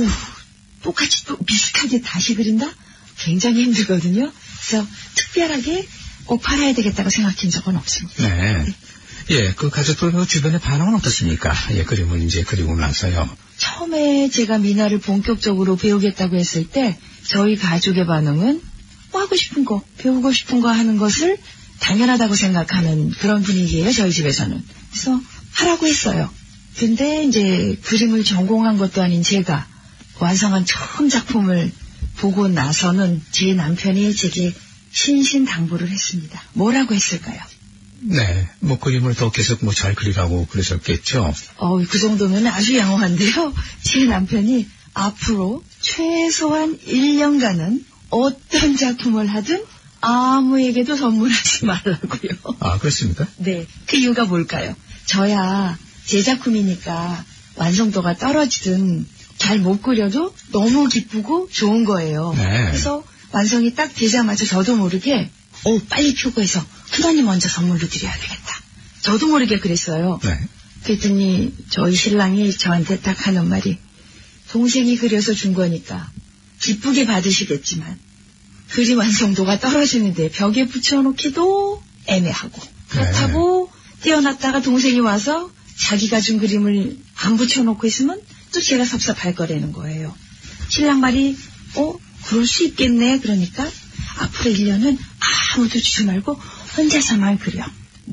똑같이 또 비슷하게 다시 그린다? 굉장히 힘들거든요. 그래서 특별하게 꼭 팔아야 되겠다고 생각한 적은 없습니다. 네. 예, 그 가족들 주변의 반응은 어떻습니까? 예, 그림을 이제 그리고 나서요. 처음에 제가 미나를 본격적으로 배우겠다고 했을 때 저희 가족의 반응은 하고 싶은 거, 배우고 싶은 거 하는 것을 당연하다고 생각하는 그런 분위기예요, 저희 집에서는. 그래서 하라고 했어요. 근데 이제 그림을 전공한 것도 아닌 제가 완성한 처음 작품을 보고 나서는 제 남편이 제게 신신당부를 했습니다. 뭐라고 했을까요? 네, 뭐 그림을 더 계속 뭐 잘 그리라고 그러셨겠죠. 그 정도면 아주 양호한데요. 제 남편이 앞으로 최소한 1년간은 어떤 작품을 하든 아무에게도 선물하지 말라고요. 아, 그렇습니까? 네, 그 이유가 뭘까요? 저야 제 작품이니까 완성도가 떨어지든 잘 못 그려도 너무 기쁘고 좋은 거예요. 네. 그래서 완성이 딱 되자마자 저도 모르게 빨리 표고해서 큰언니 먼저 선물로 드려야 되겠다. 저도 모르게 그랬어요. 네. 그랬더니 저희 신랑이 저한테 딱 하는 말이 동생이 그려서 준 거니까 기쁘게 받으시겠지만 그림 완성도가 떨어지는데 벽에 붙여놓기도 애매하고 그렇다고 떼어놨다가 동생이 와서 자기가 준 그림을 안 붙여놓고 있으면 또 제가 섭섭할 거라는 거예요. 신랑 말이 그럴 수 있겠네. 그러니까 앞으로 1년은 아무도 주지 말고 혼자서만 그려.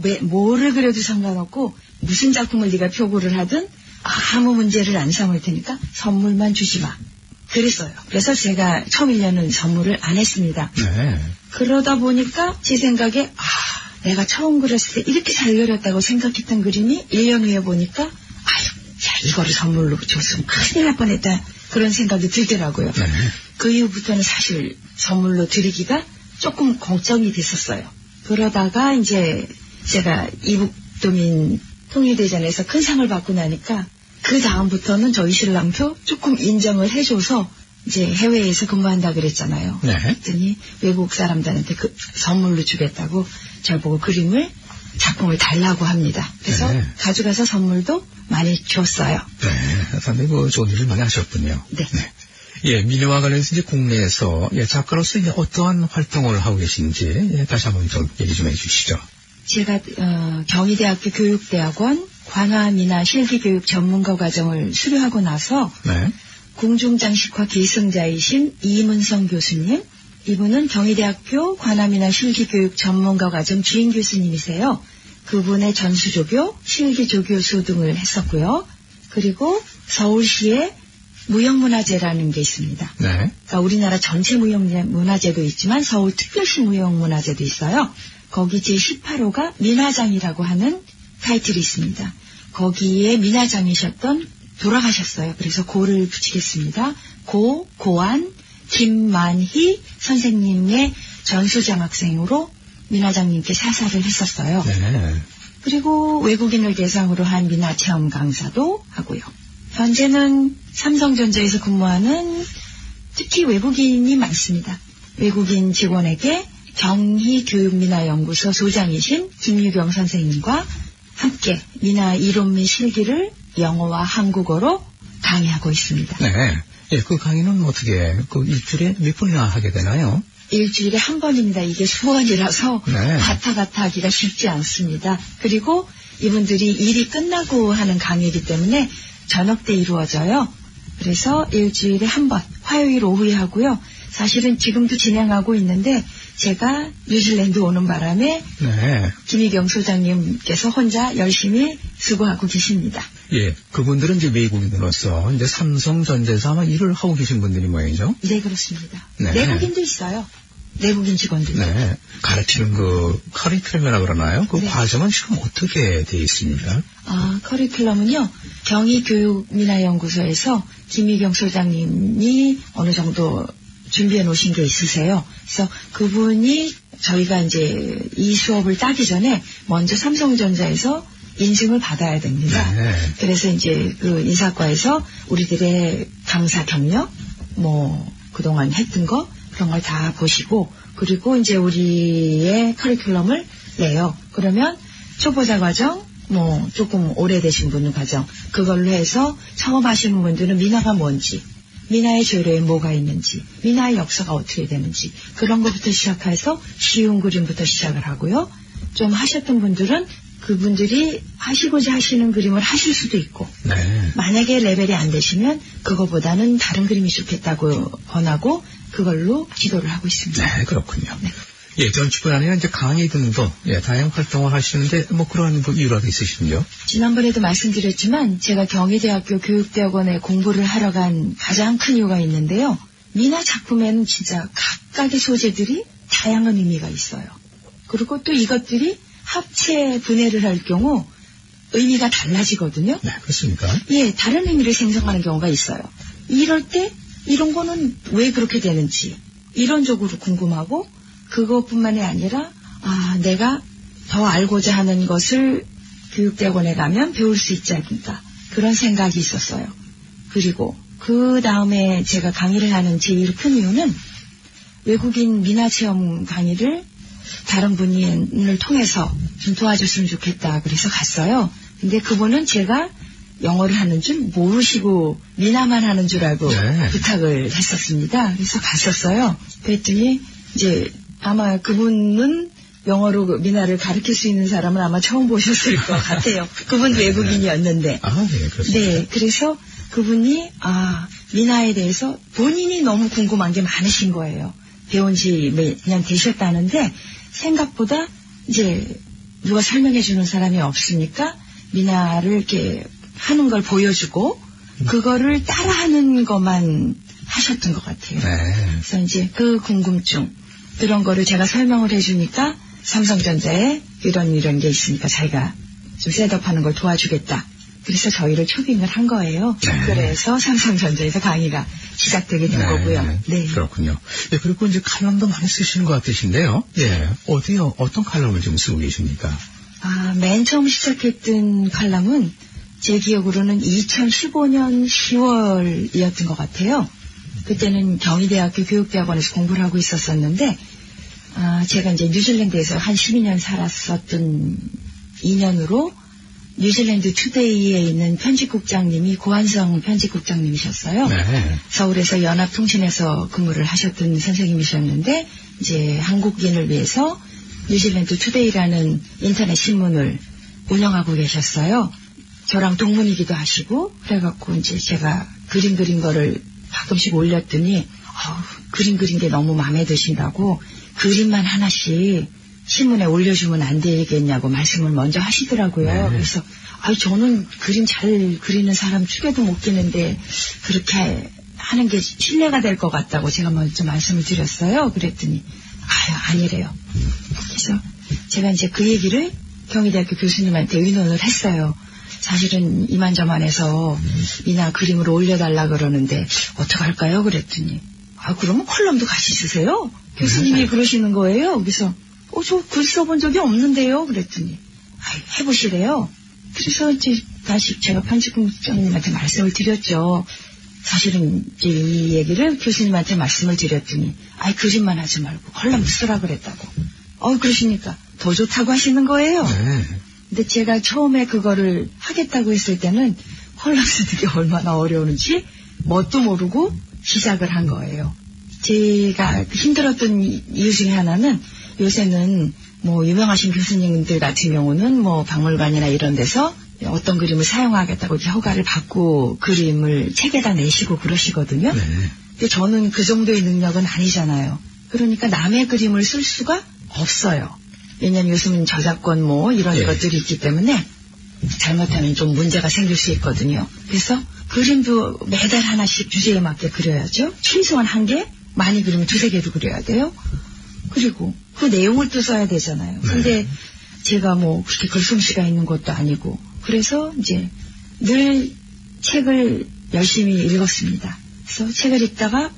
뭐를 그려도 상관없고 무슨 작품을 네가 표고를 하든 아무 문제를 안 삼을 테니까 선물만 주지 마. 그랬어요. 그래서 제가 처음 1년은 선물을 안 했습니다. 네. 그러다 보니까 제 생각에 내가 처음 그렸을 때 이렇게 잘 그렸다고 생각했던 그림이 1년 후에 보니까 이거를 선물로 줬으면 큰일 날 뻔했다. 그런 생각이 들더라고요. 네. 그 이후부터는 사실 선물로 드리기가 조금 걱정이 됐었어요. 그러다가 이제 제가 이북도민 통일대전에서 큰 상을 받고 나니까 그 다음부터는 저희 신랑도 조금 인정을 해줘서 이제 해외에서 근무한다 그랬잖아요. 네. 그랬더니 외국 사람들한테 선물로 주겠다고 저 보고 작품을 달라고 합니다. 그래서 가져가서 선물도 많이 줬어요. 네, 상당히 좋은 일을 많이 하셨군요. 네. 예, 미녀와 관련해서 이제 국내에서 작가로서 이제 어떠한 활동을 하고 계신지 다시 한번 좀 얘기 좀 해주시죠. 제가 경희대학교 교육대학원 관화미나 실기교육 전문가 과정을 수료하고 나서 궁중장식화 계승자이신 이문성 교수님, 이분은 경희대학교 관화미나 실기교육 전문가 과정 주임 교수님이세요. 그분의 전수조교, 실기조교수 등을 했었고요. 그리고 서울시에 무형문화재라는 게 있습니다. 네. 그러니까 우리나라 전체 무형문화재도 있지만 서울특별시 무형문화재도 있어요. 거기 제18호가 민화장이라고 하는 타이틀이 있습니다. 거기에 민화장이셨던 돌아가셨어요. 그래서 고를 붙이겠습니다. 고안 김만희 선생님의 전수장학생으로 민화장님께 사사를 했었어요. 네. 그리고 외국인을 대상으로 한 민화체험 강사도 하고요. 현재는 삼성전자에서 근무하는 특히 외국인이 많습니다. 외국인 직원에게 경희교육민화연구소 소장이신 김유경 선생님과 함께 민화 이론 및 실기를 영어와 한국어로 강의하고 있습니다. 네. 예, 그 강의는 어떻게 일주일에 몇 번이나 하게 되나요? 일주일에 한 번입니다. 이게 수원이라서 네. 가타가타 하기가 쉽지 않습니다. 그리고 이분들이 일이 끝나고 하는 강의이기 때문에 저녁 때 이루어져요. 그래서 일주일에 한 번, 화요일 오후에 하고요. 사실은 지금도 진행하고 있는데 제가 뉴질랜드 오는 바람에 김희경 소장님께서 혼자 열심히 수고하고 계십니다. 예, 그분들은 이제 외국인으로서 이제 삼성전자에서 아마 일을 하고 계신 분들이 모양이죠? 네, 그렇습니다. 네. 내국인도 있어요. 내국인 직원들. 네. 가르치는 커리큘럼이라고 그러나요? 그 과정은 지금 어떻게 되어 있습니까? 커리큘럼은요, 경희교육민화연구소에서 김희경 소장님이 어느 정도 준비해 놓으신 게 있으세요. 그래서 그분이 저희가 이제 이 수업을 따기 전에 먼저 삼성전자에서 인증을 받아야 됩니다. 네. 그래서 이제 그 인사과에서 우리들의 강사 경력, 그동안 했던 거, 그런 걸 다 보시고, 그리고 이제 우리의 커리큘럼을 내요. 그러면 초보자 과정, 조금 오래되신 분의 과정, 그걸로 해서 처음 하시는 분들은 민화가 뭔지, 민화의 재료에 뭐가 있는지, 민화의 역사가 어떻게 되는지, 그런 것부터 시작해서 쉬운 그림부터 시작을 하고요. 좀 하셨던 분들은 그분들이 하시고자 하시는 그림을 하실 수도 있고, 만약에 레벨이 안 되시면 그거보다는 다른 그림이 좋겠다고 권하고 그걸로 지도를 하고 있습니다. 네, 그렇군요. 네. 예, 정치뿐 아니라 이제 강의 등도 다양한 활동을 하시는데 뭐 그런 이유라도 있으신지요? 지난번에도 말씀드렸지만 제가 경희대학교 교육대학원에 공부를 하러 간 가장 큰 이유가 있는데요. 미나 작품에는 진짜 각각의 소재들이 다양한 의미가 있어요. 그리고 또 이것들이 합체 분해를 할 경우 의미가 달라지거든요. 네, 그렇습니까? 예, 다른 의미를 생성하는 경우가 있어요. 이럴 때 이런 거는 왜 그렇게 되는지 이론적으로 궁금하고 그것뿐만이 아니라 내가 더 알고자 하는 것을 교육대학원에 가면 배울 수 있지 않을까 그런 생각이 있었어요. 그리고 그 다음에 제가 강의를 하는 제일 큰 이유는 외국인 미나체험 강의를 다른 분을 통해서 좀 도와줬으면 좋겠다 그래서 갔어요. 근데 그분은 제가 영어를 하는 줄 모르시고 미나만 하는 줄 알고 부탁을 했었습니다. 그래서 갔었어요. 그랬더니 이제 아마 그분은 영어로 미나를 가르칠 수 있는 사람은 아마 처음 보셨을 것 같아요. 그분도 외국인이었는데. 네, 그렇습니다. 네, 그래서 그분이 미나에 대해서 본인이 너무 궁금한 게 많으신 거예요. 배운 지 몇 년 되셨다는데 생각보다 이제 누가 설명해 주는 사람이 없으니까 미나를 이렇게 하는 걸 보여주고 그거를 따라하는 것만 하셨던 것 같아요. 그래서 이제 그 궁금증 그런 거를 제가 설명을 해주니까 삼성전자에 이런 게 있으니까 자기가 좀 셋업하는 걸 도와주겠다. 그래서 저희를 초빙을 한 거예요. 그래서 삼성전자에서 강의가 시작되게 된 거고요. 네. 그렇군요. 네, 그리고 이제 칼럼도 많이 쓰시는 것 같으신데요. 예, 어디요? 어떤 칼럼을 좀 쓰고 계십니까? 맨 처음 시작했던 칼럼은 제 기억으로는 2015년 10월이었던 것 같아요. 그때는 경희대학교 교육대학원에서 공부를 하고 있었었는데, 제가 이제 뉴질랜드에서 한 12년 살았었던 인연으로 뉴질랜드 투데이에 있는 편집국장님이 고한성 편집국장님이셨어요. 서울에서 연합통신에서 근무를 하셨던 선생님이셨는데, 이제 한국인을 위해서 뉴질랜드 투데이라는 인터넷 신문을 운영하고 계셨어요. 저랑 동문이기도 하시고, 그래갖고 이제 제가 그림 그린 거를 가끔씩 올렸더니, 그림 그린 게 너무 마음에 드신다고, 그림만 하나씩 신문에 올려주면 안 되겠냐고 말씀을 먼저 하시더라고요. 그래서, 저는 그림 잘 그리는 사람 축에도 못 끼는데, 그렇게 하는 게 신뢰가 될 것 같다고 제가 먼저 말씀을 드렸어요. 그랬더니, 아니래요. 그래서 제가 이제 그 얘기를 경희대학교 교수님한테 의논을 했어요. 사실은 이만저만해서 미나 그림으로 올려달라 그러는데 어떡할까요? 그랬더니 그러면 컬럼도 같이 쓰세요. 교수님이 그러시는 거예요. 그래서 저 글 써본 적이 없는데요. 그랬더니 해보시래요. 그래서 이제 다시 제가 편집국장님한테 말씀을 드렸죠. 사실은 이제 이 얘기를 교수님한테 말씀을 드렸더니 그림만 하지 말고 컬럼 쓰라 그랬다고. 그러시니까 더 좋다고 하시는 거예요. 근데 제가 처음에 그거를 하겠다고 했을 때는 컬럼 쓰는 게 얼마나 어려운지 뭣도 모르고 시작을 한 거예요. 제가 힘들었던 이유 중에 하나는 요새는 뭐 유명하신 교수님들 같은 경우는 뭐 박물관이나 이런 데서 어떤 그림을 사용하겠다고 허가를 받고 그림을 책에다 내시고 그러시거든요. 근데 저는 그 정도의 능력은 아니잖아요. 그러니까 남의 그림을 쓸 수가 없어요. 왜냐면 요즘은 저작권 뭐 이런 것들이 있기 때문에 잘못하면 좀 문제가 생길 수 있거든요. 그래서 그림도 매달 하나씩 주제에 맞게 그려야죠. 최소한 1개, 많이 그리면 2-3개도 그려야 돼요. 그리고 그 내용을 또 써야 되잖아요. 근데 제가 뭐 그렇게 글솜씨가 있는 것도 아니고 그래서 이제 늘 책을 열심히 읽었습니다. 그래서 책을 읽다가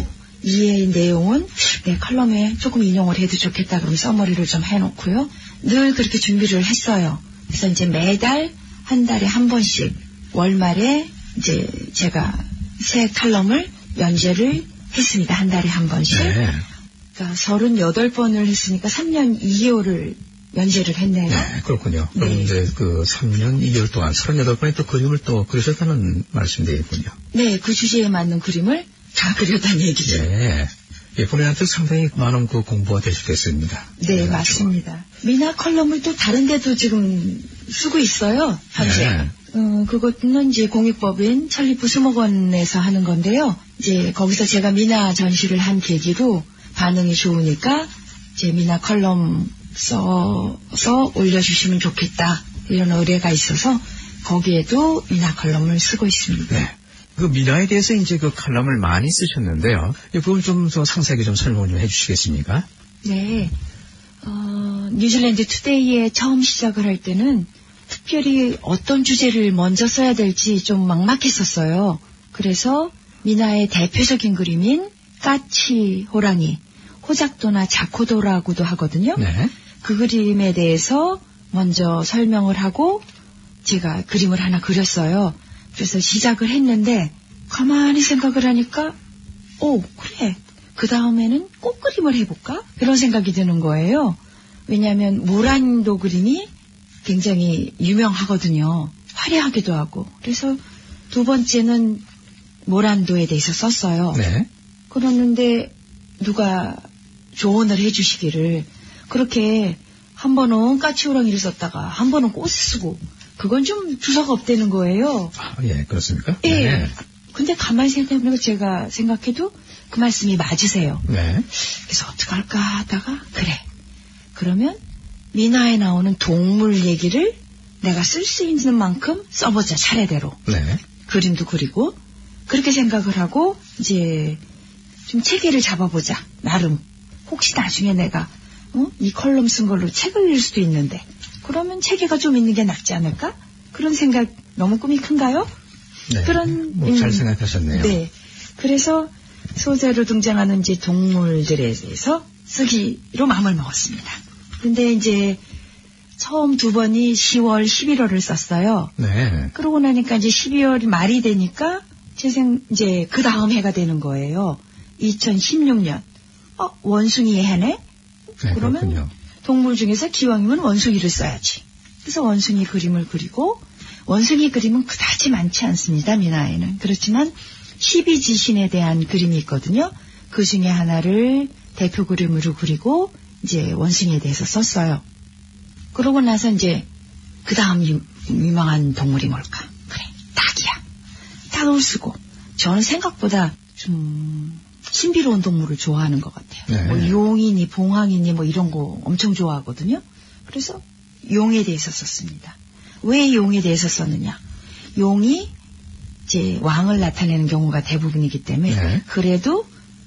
이 내용은 내 컬럼에 조금 인용을 해도 좋겠다 그러면 써머리를 좀 해놓고요. 늘 그렇게 준비를 했어요. 그래서 이제 매달 한 달에 한 번씩 월말에 이제 제가 새 컬럼을 연재를 했습니다. 한 달에 한 번씩. 그러니까 38번을 했으니까 3년 2개월을 연재를 했네요. 네, 그렇군요. 그럼 이제 그 3년 2개월 동안 38번의 또 그림을 또 그리셨다는 말씀 되겠군요. 네, 그 주제에 맞는 그림을 다 그렸다는 얘기죠. 본인한테 상당히 많은 그 공부가 되셨겠습니다. 네, 맞습니다. 미나 컬럼을 또 다른 데도 지금 쓰고 있어요, 현재. 그것은 이제 공익법인 천리프 수목원에서 하는 건데요. 이제 거기서 제가 미나 전시를 한 계기로 반응이 좋으니까 제 미나 컬럼 써서 올려주시면 좋겠다. 이런 의뢰가 있어서 거기에도 미나 컬럼을 쓰고 있습니다. 네. 그 미나에 대해서 이제 그 칼럼을 많이 쓰셨는데요. 그걸 좀 더 상세하게 좀 설명을 좀 해주시겠습니까? 네. 뉴질랜드 투데이에 처음 시작을 할 때는 특별히 어떤 주제를 먼저 써야 될지 좀 막막했었어요. 그래서 미나의 대표적인 그림인 까치 호랑이, 호작도나 자코도라고도 하거든요. 네. 그 그림에 대해서 먼저 설명을 하고 제가 그림을 하나 그렸어요. 그래서 시작을 했는데 가만히 생각을 하니까 그래. 그 다음에는 꽃그림을 해볼까? 그런 생각이 드는 거예요. 왜냐하면 모란도 그림이 굉장히 유명하거든요. 화려하기도 하고. 그래서 두 번째는 모란도에 대해서 썼어요. 네. 그러는데 누가 조언을 해주시기를 그렇게 한 번은 까치호랑이를 썼다가 한 번은 꽃을 쓰고 그건 좀 주사가 없다는 거예요. 예, 그렇습니까? 예. 네. 근데 가만히 생각해보니까 제가 생각해도 그 말씀이 맞으세요. 네. 그래서 어떡할까 하다가 그래. 그러면 미나에 나오는 동물 얘기를 내가 쓸 수 있는 만큼 써보자 차례대로. 네. 그림도 그리고 그렇게 생각을 하고 이제 좀 체계를 잡아보자. 나름. 혹시 나중에 내가 이 컬럼 쓴 걸로 책을 낼 수도 있는데 그러면 체계가 좀 있는 게 낫지 않을까? 그런 생각 너무 꿈이 큰가요? 네. 그런 잘 생각하셨네요. 네. 그래서 소재로 등장하는 이제 동물들에 대해서 쓰기로 마음을 먹었습니다. 근데 이제 처음 두 번이 10월, 11월을 썼어요. 네. 그러고 나니까 이제 12월 말이 되니까 이제 그 다음 해가 되는 거예요. 2016년. 원숭이의 해네? 네, 그러면 그렇군요. 동물 중에서 기왕이면 원숭이를 써야지. 그래서 원숭이 그림을 그리고 원숭이 그림은 그다지 많지 않습니다. 미나에는. 그렇지만 12지신에 대한 그림이 있거든요. 그 중에 하나를 대표 그림으로 그리고 이제 원숭이에 대해서 썼어요. 그러고 나서 이제 그 다음 유명한 동물이 뭘까? 그래, 닭이야. 닭을 쓰고 저는 생각보다 좀 신비로운 동물을 좋아하는 것 같아요. 네. 뭐 용이니 봉황이니 뭐 이런 거 엄청 좋아하거든요. 그래서 용에 대해서 썼습니다. 왜 용에 대해서 썼느냐? 용이 이제 왕을 나타내는 경우가 대부분이기 때문에 네. 그래도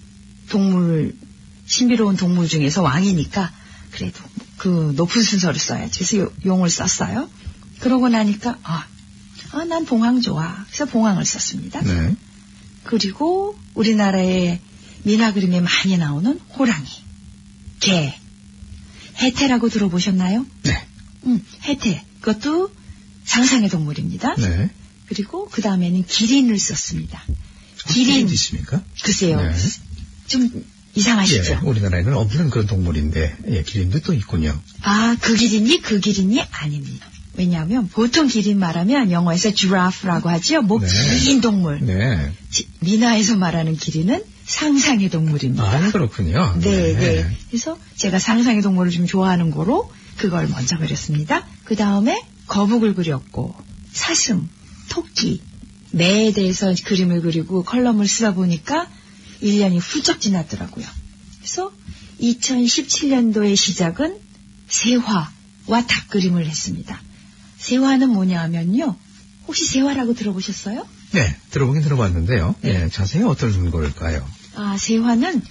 신비로운 동물 중에서 왕이니까 그래도 그 높은 순서를 써야지. 그래서 용을 썼어요. 그러고 나니까 난 봉황 좋아. 그래서 봉황을 썼습니다. 네. 그리고 우리나라의 미나 그림에 많이 나오는 호랑이, 개, 해태라고 들어보셨나요? 네. 해태. 그것도 상상의 동물입니다. 네. 그리고 그 다음에는 기린을 썼습니다. 기린 있습니까? 글쎄요. 네. 좀 이상하시죠? 예, 우리나라에는 없는 그런 동물인데 기린도 또 있군요. 그 기린이 아닙니다. 왜냐하면 보통 기린 말하면 영어에서 giraffe라고 하죠. 목 긴 동물. 네. 미나에서 말하는 기린은 상상의 동물입니다. 그렇군요. 네. 그래서 제가 상상의 동물을 좀 좋아하는 거로 그걸 먼저 그렸습니다. 그 다음에 거북을 그렸고 사슴, 토끼, 매에 대해서 그림을 그리고 컬럼을 쓰다 보니까 1년이 훌쩍 지났더라고요. 그래서 2017년도의 시작은 세화와 닭 그림을 했습니다. 세화는 뭐냐 하면요. 혹시 세화라고 들어보셨어요? 네, 들어보긴 들어봤는데요. 네. 자세히 어떤 걸까요? 세화는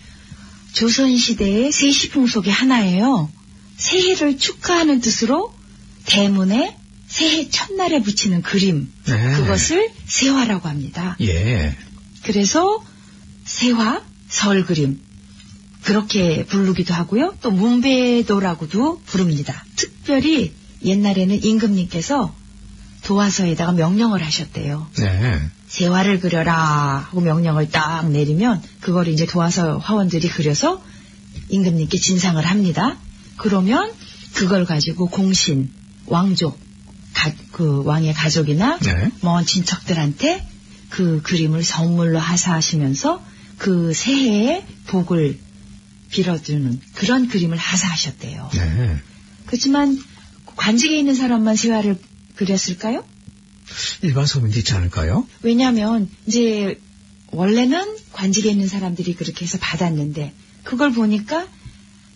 조선시대의 세시풍속의 하나예요. 새해를 축하하는 뜻으로 대문에 새해 첫날에 붙이는 그림. 네. 그것을 세화라고 합니다. 예. 그래서 세화, 설 그림. 그렇게 부르기도 하고요. 또 문배도라고도 부릅니다. 특별히 옛날에는 임금님께서 도화서에다가 명령을 하셨대요. 네. 세화를 그려라 하고 명령을 딱 내리면 그걸 이제 도화서 화원들이 그려서 임금님께 진상을 합니다. 그러면 그걸 가지고 공신, 왕족, 그 왕의 가족이나 네. 먼 친척들한테 그 그림을 선물로 하사하시면서 그 새해의 복을 빌어주는 그런 그림을 하사하셨대요. 네. 그렇지만 관직에 있는 사람만 세화를 그렸을까요? 일반 서민도 있지 않을까요? 왜냐하면 이제 원래는 관직에 있는 사람들이 그렇게 해서 받았는데 그걸 보니까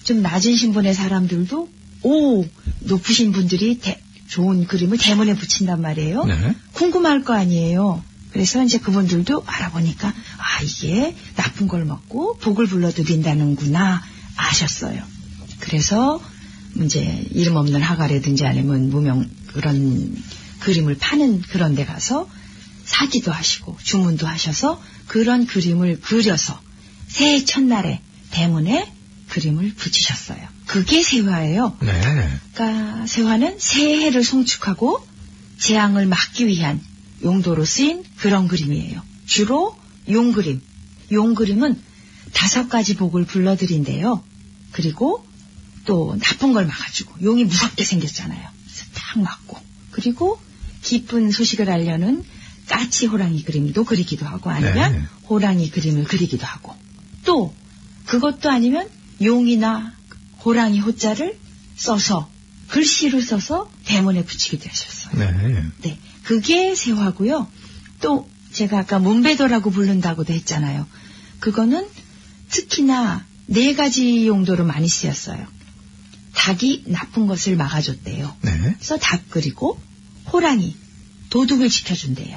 좀 낮은 신분의 사람들도 높으신 분들이 좋은 그림을 대문에 붙인단 말이에요. 네. 궁금할 거 아니에요. 그래서 이제 그분들도 알아보니까 이게 나쁜 걸 먹고 복을 불러들인다는구나 아셨어요. 그래서 이제 이름 없는 화가라든지 아니면 무명 그런 그림을 파는 그런 데 가서 사기도 하시고 주문도 하셔서 그런 그림을 그려서 새해 첫날에 대문에 그림을 붙이셨어요. 그게 세화예요. 네. 그러니까 세화는 새해를 송축하고 재앙을 막기 위한 용도로 쓰인 그런 그림이에요. 주로 용그림. 용그림은 5가지 복을 불러들인대요. 그리고 또 나쁜 걸 막아주고 용이 무섭게 생겼잖아요. 그래서 딱 막고 그리고 기쁜 소식을 알려는 까치 호랑이 그림도 그리기도 하고 아니면 네. 호랑이 그림을 그리기도 하고 또 그것도 아니면 용이나 호랑이 호자를 써서 글씨로 써서 대문에 붙이기도 하셨어요. 네. 네, 그게 세화고요. 또 제가 아까 문배도라고 부른다고도 했잖아요. 그거는 특히나 4가지 용도로 많이 쓰였어요. 닭이 나쁜 것을 막아줬대요. 네. 그래서 닭 그리고 호랑이, 도둑을 지켜준대요.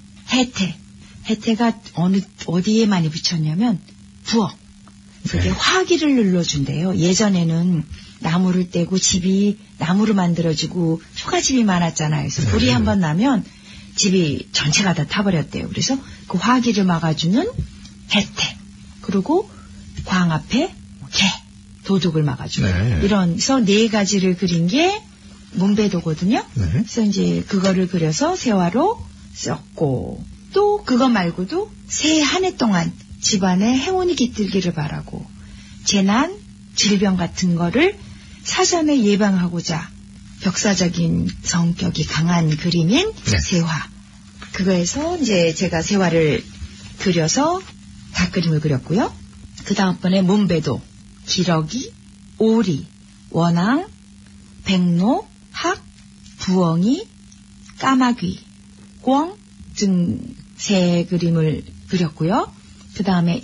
해태가 어디에 많이 붙였냐면 부엌. 그게 화기를 눌러준대요. 예전에는 나무를 떼고 집이 나무로 만들어지고 초가집이 많았잖아요. 그래서 불이 한번 나면 집이 전체가 다 타버렸대요. 그래서 그 화기를 막아주는 해태. 그리고 광 앞에 개, 도둑을 막아주고 네. 이런서 4가지를 그린 게 문배도거든요. 네. 그래서 이제 그거를 그려서 세화로 썼고 또 그거 말고도 새해 한 해 동안 집안에 행운이 깃들기를 바라고 재난, 질병 같은 거를 사전에 예방하고자 벽사적인 성격이 강한 그림인 네. 세화. 그거에서 이제 제가 세화를 그려서 닭그림을 그렸고요. 그 다음번에 문배도, 기러기, 오리, 원앙, 백로, 학, 부엉이, 까마귀, 꿩 등 세 그림을 그렸고요. 그 다음에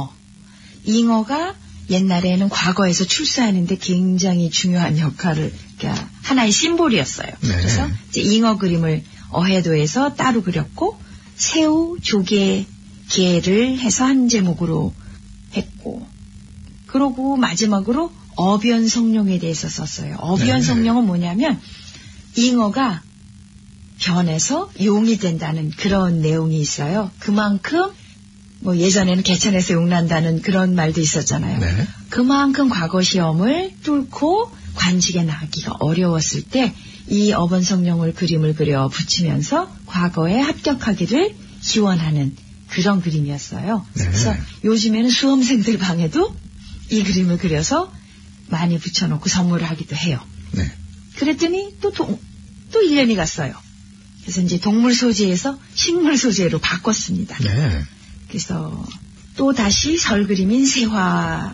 잉어가 옛날에는 과거에서 출세하는데 굉장히 중요한 역할을, 그러니까 하나의 심볼이었어요. 네. 그래서 이제 잉어 그림을 어해도에서 따로 그렸고, 새우, 조개, 게를 해서 한 제목으로 했고, 그러고 마지막으로 어변성룡에 대해서 썼어요. 어변성룡은 뭐냐면, 잉어가 변해서 용이 된다는 그런 내용이 있어요. 그만큼 뭐 예전에는 개천에서 용난다는 그런 말도 있었잖아요. 네. 그만큼 과거 시험을 뚫고 관직에 나가기가 어려웠을 때 이 어변성룡을 그림을 그려 붙이면서 과거에 합격하기를 기원하는 그런 그림이었어요. 네. 그래서 요즘에는 수험생들 방에도 이 그림을 그려서 많이 붙여놓고 선물을 하기도 해요. 네. 그랬더니 또 1년이 갔어요. 그래서 이제 동물 소재에서 식물 소재로 바꿨습니다. 네. 그래서 또 다시 설 그림인 세화만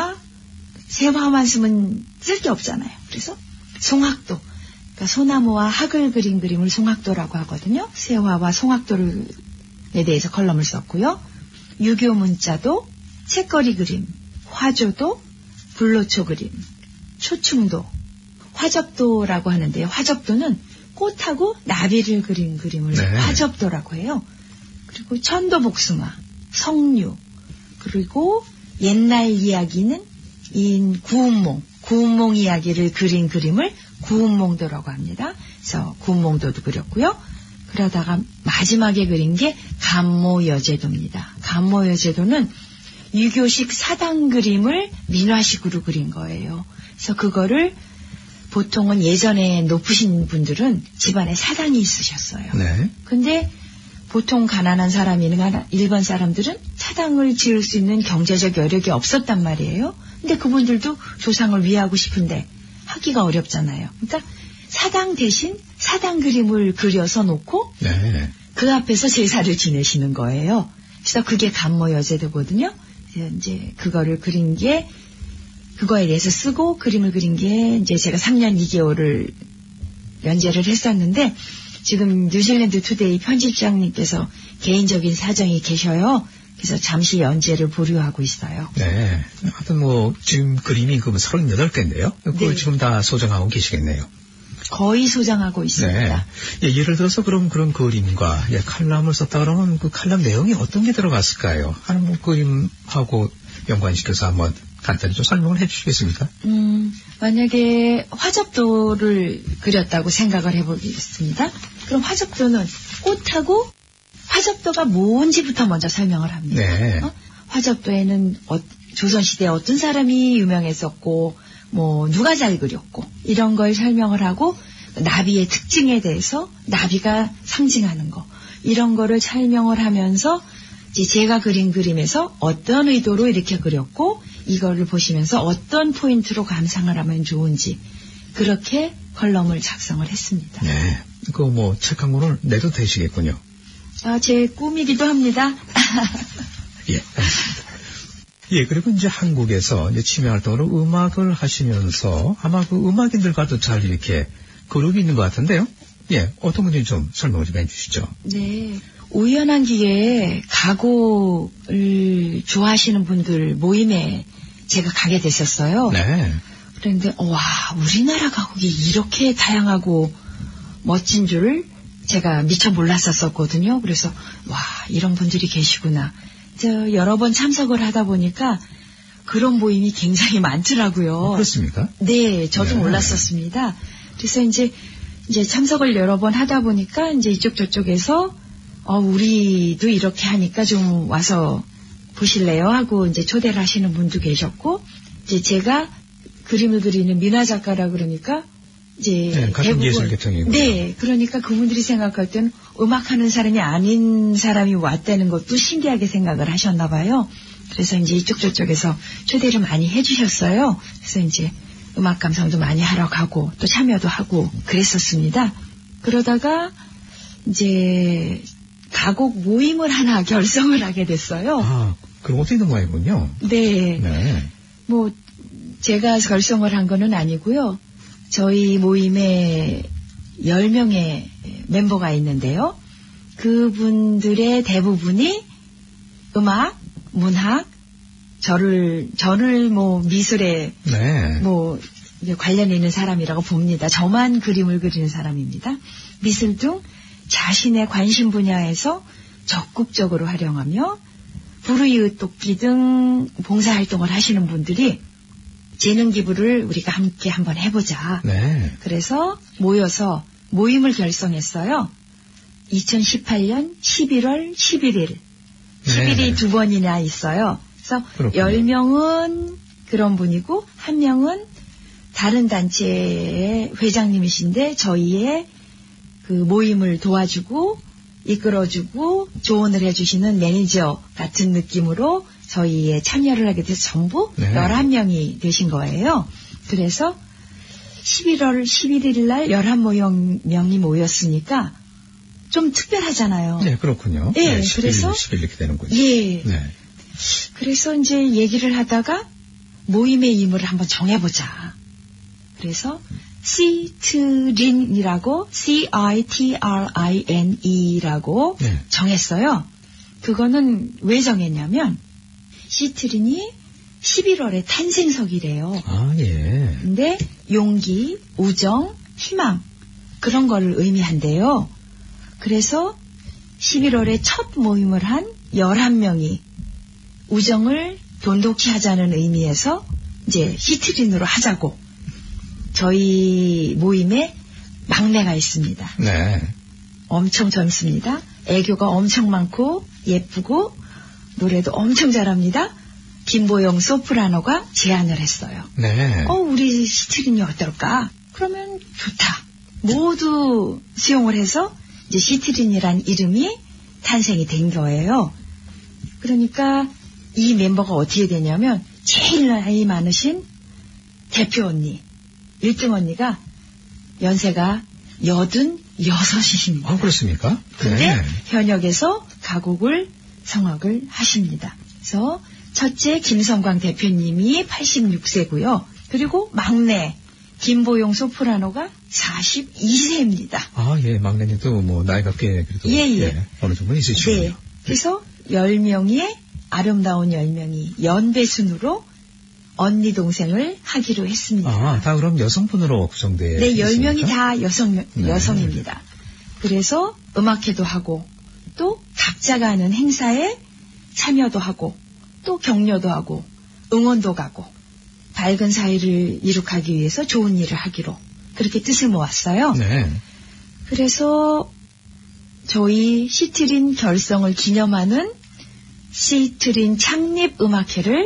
쓰면 쓸 게 없잖아요. 그래서 송학도, 그러니까 소나무와 학을 그린 그림을 송학도라고 하거든요. 세화와 송학도에 대해서 컬럼을 썼고요. 유교 문자도, 책거리 그림, 화조도, 불로초 그림, 초충도, 화접도라고 하는데요. 화접도는 꽃하고 나비를 그린 그림을 네. 화접도라고 해요. 그리고 천도복숭아, 석류, 그리고 옛날 이야기는 구운몽 이야기를 그린 그림을 구운몽도라고 합니다. 그래서 구운몽도도 그렸고요. 그러다가 마지막에 그린 게 간모여제도입니다. 간모여제도는 유교식 사당 그림을 민화식으로 그린 거예요. 그래서 그거를 보통은 예전에 높으신 분들은 집안에 사당이 있으셨어요. 네. 근데 보통 가난한 사람이나 일반 사람들은 사당을 지을 수 있는 경제적 여력이 없었단 말이에요. 근데 그분들도 조상을 위하고 싶은데 하기가 어렵잖아요. 그러니까 사당 대신 사당 그림을 그려서 놓고 네. 그 앞에서 제사를 지내시는 거예요. 그래서 그게 간모여제도거든요. 이제 그거를 그린 게 그거에 대해서 쓰고 그림을 그린 게 이제 제가 3년 2개월을 연재를 했었는데 지금 뉴질랜드 투데이 편집장님께서 개인적인 사정이 계셔요. 그래서 잠시 연재를 보류하고 있어요. 네. 하여튼 뭐 지금 그림이 그 38개인데요. 그걸 네. 지금 다 소장하고 계시겠네요. 거의 소장하고 있습니다. 네. 예, 예를 들어서 그런 그림과 칼럼을 썼다 그러면 그 칼럼 내용이 어떤 게 들어갔을까요? 하는 뭐 그림하고 연관시켜서 한번 간단히 좀 설명을 해 주시겠습니까? 만약에 화접도를 그렸다고 생각을 해보겠습니다. 그럼 화접도는 꽃하고 화접도가 뭔지부터 먼저 설명을 합니다. 네. 화접도에는 조선시대에 어떤 사람이 유명했었고 뭐 누가 잘 그렸고 이런 걸 설명을 하고 나비의 특징에 대해서 나비가 상징하는 거 이런 거를 설명을 하면서 이제 제가 그린 그림에서 어떤 의도로 이렇게 그렸고 이거를 보시면서 어떤 포인트로 감상을 하면 좋은지 그렇게 컬럼을 작성을 했습니다. 네. 그 뭐 책 한 권을 내도 되시겠군요. 제 꿈이기도 합니다. 예, 알겠습니다. 예, 그리고 이제 한국에서 이제 취미 활동으로 음악을 하시면서 아마 그 음악인들과도 잘 이렇게 그룹이 있는 것 같은데요. 예, 어떤 분들이 좀 설명을 좀 해주시죠. 네. 우연한 기회에 가곡을 좋아하시는 분들 모임에 제가 가게 됐었어요. 네. 그런데, 와, 우리나라 가곡이 이렇게 다양하고 멋진 줄 제가 미처 몰랐었거든요. 그래서, 와, 이런 분들이 계시구나. 여러 번 참석을 하다 보니까 그런 모임이 굉장히 많더라고요. 그렇습니까? 네, 저도 몰랐었습니다. 그래서 이제 참석을 여러 번 하다 보니까 이제 이쪽 저쪽에서 우리도 이렇게 하니까 좀 와서 보실래요? 하고 이제 초대를 하시는 분도 계셨고, 이제 제가 그림을 그리는 민화 작가라 그러니까 이제 같은 예술 계통이고. 네, 그러니까 그분들이 생각할 때는 음악하는 사람이 아닌 사람이 왔다는 것도 신기하게 생각을 하셨나 봐요. 그래서 이제 이쪽 저쪽에서 초대를 많이 해주셨어요. 그래서 이제 음악 감상도 많이 하러 가고 또 참여도 하고 그랬었습니다. 그러다가 이제 가곡 모임을 하나 결성을 하게 됐어요. 아, 그런 것도 있는 모양이군요. 네. 네. 뭐 제가 결성을 한 거는 아니고요. 저희 모임에 10명의 멤버가 있는데요. 그분들의 대부분이 음악, 문학, 저를 뭐 미술에 뭐 관련이 있는 사람이라고 봅니다. 저만 그림을 그리는 사람입니다. 미술 등 자신의 관심 분야에서 적극적으로 활용하며 불우이웃 돕기 등 봉사활동을 하시는 분들이 재능 기부를 우리가 함께 한번 해보자. 네. 그래서 모여서 모임을 결성했어요. 2018년 11월 11일. 10일이 두 번이나 있어요. 그래서 그렇군요. 10명은 그런 분이고 1명은 다른 단체의 회장님이신데 저희의 그 모임을 도와주고 이끌어주고 조언을 해주시는 매니저 같은 느낌으로 저희에 참여를 하게 돼서 전부 11명이 되신 거예요. 그래서 11월 11일 날 11명이 모였으니까 좀 특별하잖아요. 네, 그렇군요. 네, 10일, 그래서 10일 이렇게 되는군요. 예. 네. 그래서 이제 얘기를 하다가 모임의 임무를 한번 정해보자. 그래서 시트린이라고 CITRINE라고 정했어요. 그거는 왜 정했냐면 시트린이 11월의 탄생석이래요. 아, 예. 근데 용기, 우정, 희망 그런 걸 의미한대요. 그래서 11월에 첫 모임을 한 11명이 우정을 돈독히 하자는 의미에서 이제 시트린으로 하자고 저희 모임에 막내가 있습니다. 네. 엄청 젊습니다. 애교가 엄청 많고 예쁘고 노래도 엄청 잘합니다. 김보영 소프라노가 제안을 했어요. 네. 우리 시트린이 어떨까? 그러면 좋다. 모두 수용을 해서 이제 시트린이란 이름이 탄생이 된 거예요. 그러니까 이 멤버가 어떻게 되냐면 제일 나이 많으신 대표 언니, 1등 언니가 연세가 86이십니다. 아, 그렇습니까? 근데 네. 현역에서 가곡을 성악을 하십니다. 그래서 첫째 김성광 대표님이 86세고요. 그리고 막내 김보용 소프라노가 42세입니다. 아, 예, 막내님도 뭐 나이가 꽤 그래도 예. 어느 정도 있으시군요. 네. 그래서 10명의 아름다운 10명이 연배순으로 언니 동생을 하기로 했습니다. 아, 다 그럼 여성분으로 구성되어 네, 있습니까? 10명이 다 여성입니다. 그래서 음악회도 하고 또 각자가 하는 행사에 참여도 하고 또 격려도 하고 응원도 가고 밝은 사회를 이룩하기 위해서 좋은 일을 하기로 그렇게 뜻을 모았어요. 네. 그래서 저희 시트린 결성을 기념하는 시트린 창립음악회를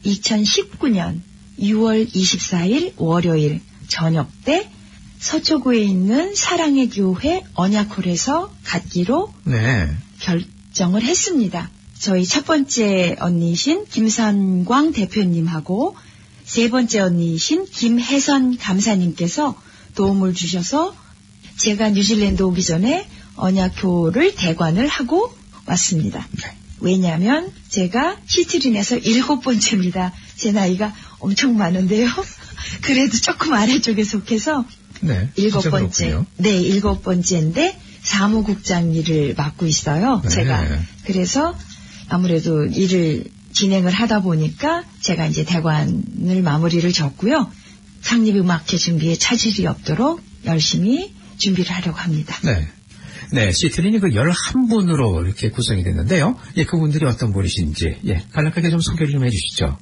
2019년 6월 24일 월요일 저녁 때 서초구에 있는 사랑의 교회 언약홀에서 갖기로 네. 결정을 했습니다. 저희 첫 번째 언니이신 김선광 대표님하고 세 번째 언니이신 김혜선 감사님께서 도움을 주셔서 제가 뉴질랜드 오기 전에 언약교를 대관을 하고 왔습니다. 왜냐하면 제가 시트린에서 7번째입니다. 제 나이가 엄청 많은데요. 그래도 조금 아래쪽에 속해서 네, 7번째. 네, 7번째인데 사무국장 일을 맡고 있어요. 네. 제가. 그래서 아무래도 일을 진행을 하다 보니까 제가 이제 대관을 마무리를 졌고요. 창립음악회 준비에 차질이 없도록 열심히 준비를 하려고 합니다. 네. 네, 시트린이 그 11분으로 이렇게 구성이 됐는데요. 예, 그분들이 어떤 분이신지, 예, 간략하게 좀 소개를 좀 해주시죠.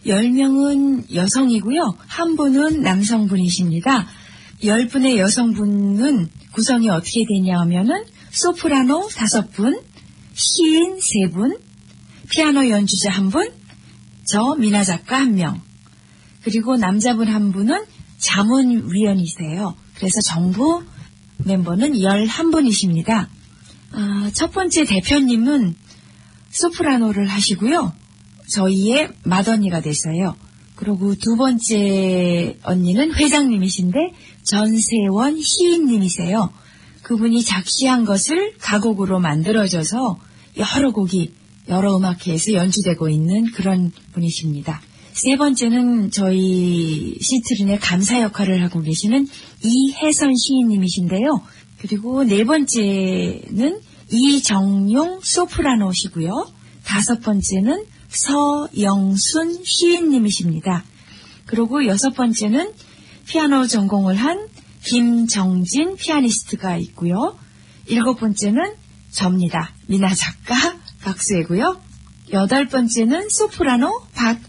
10명은 여성이고요. 한 분은 남성분이십니다. 10분의 여성분은 구성이 어떻게 되냐 하면은 소프라노 5분, 시인 3분, 피아노 연주자 1분, 저 미나 작가 1명, 그리고 남자분 1분은 자문위원이세요. 그래서 정부 멤버는 11분이십니다. 첫 번째 대표님은 소프라노를 하시고요. 저희의 맏언니가 됐어요. 그리고 두 번째 언니는 회장님이신데 전세원 시인님이세요. 그분이 작시한 것을 가곡으로 만들어져서 여러 곡이 여러 음악회에서 연주되고 있는 그런 분이십니다. 세 번째는 저희 시트린의 감사 역할을 하고 계시는 이혜선 시인님이신데요. 그리고 네 번째는 이정용 소프라노시고요. 다섯 번째는 서영순 시인님이십니다. 그리고 여섯 번째는 피아노 전공을 한 김정진 피아니스트가 있고요. 일곱 번째는 접니다. 미나 작가 박수혜고요. 여덟 번째는 소프라노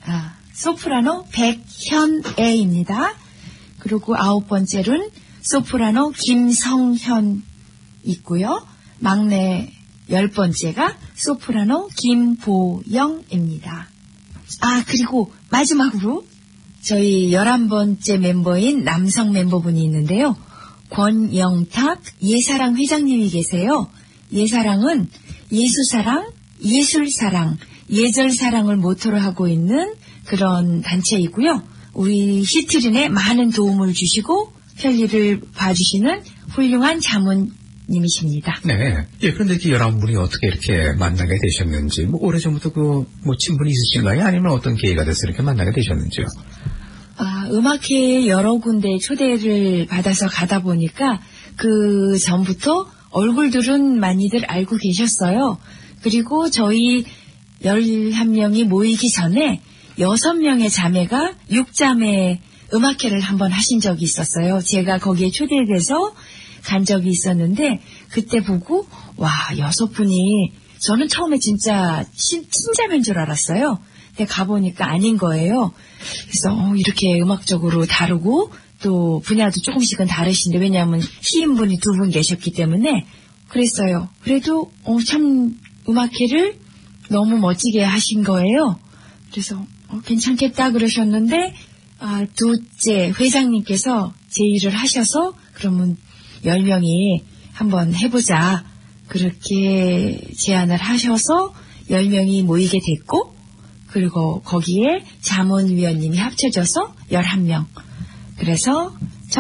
백현애입니다. 그리고 아홉 번째는 소프라노 김성현 있고요. 막내 10번째가 소프라노 김보영입니다. 그리고 마지막으로 저희 11번째 멤버인 남성 멤버분이 있는데요. 권영탁 예사랑 회장님이 계세요. 예사랑은 예수사랑, 예술사랑, 예절사랑을 모토로 하고 있는 그런 단체이고요. 우리 시트린에 많은 도움을 주시고 편리를 봐주시는 훌륭한 자문님이십니다. 네. 예, 그런데 그 11분이 어떻게 이렇게 만나게 되셨는지, 오래전부터 친분이 있으신가요? 아니면 어떤 계기가 돼서 이렇게 만나게 되셨는지요? 음악회에 여러 군데 초대를 받아서 가다 보니까 그 전부터 얼굴들은 많이들 알고 계셨어요. 그리고 저희 11명이 모이기 전에 6명의 자매가 6자매 음악회를 한번 하신 적이 있었어요. 제가 거기에 초대돼서 간 적이 있었는데 그때 보고 6분이 저는 처음에 진짜 친자매인 줄 알았어요. 근데 가보니까 아닌 거예요. 그래서 이렇게 음악적으로 다르고 또 분야도 조금씩은 다르신데 왜냐하면 시인분이 2분 계셨기 때문에 그랬어요. 그래도 참 음악회를 너무 멋지게 하신 거예요. 그래서 괜찮겠다 그러셨는데 둘째 회장님께서 제의를 하셔서 그러면 10명이 한번 해보자 그렇게 제안을 하셔서 10명이 모이게 됐고 그리고 거기에 자문위원님이 합쳐져서 11명. 그래서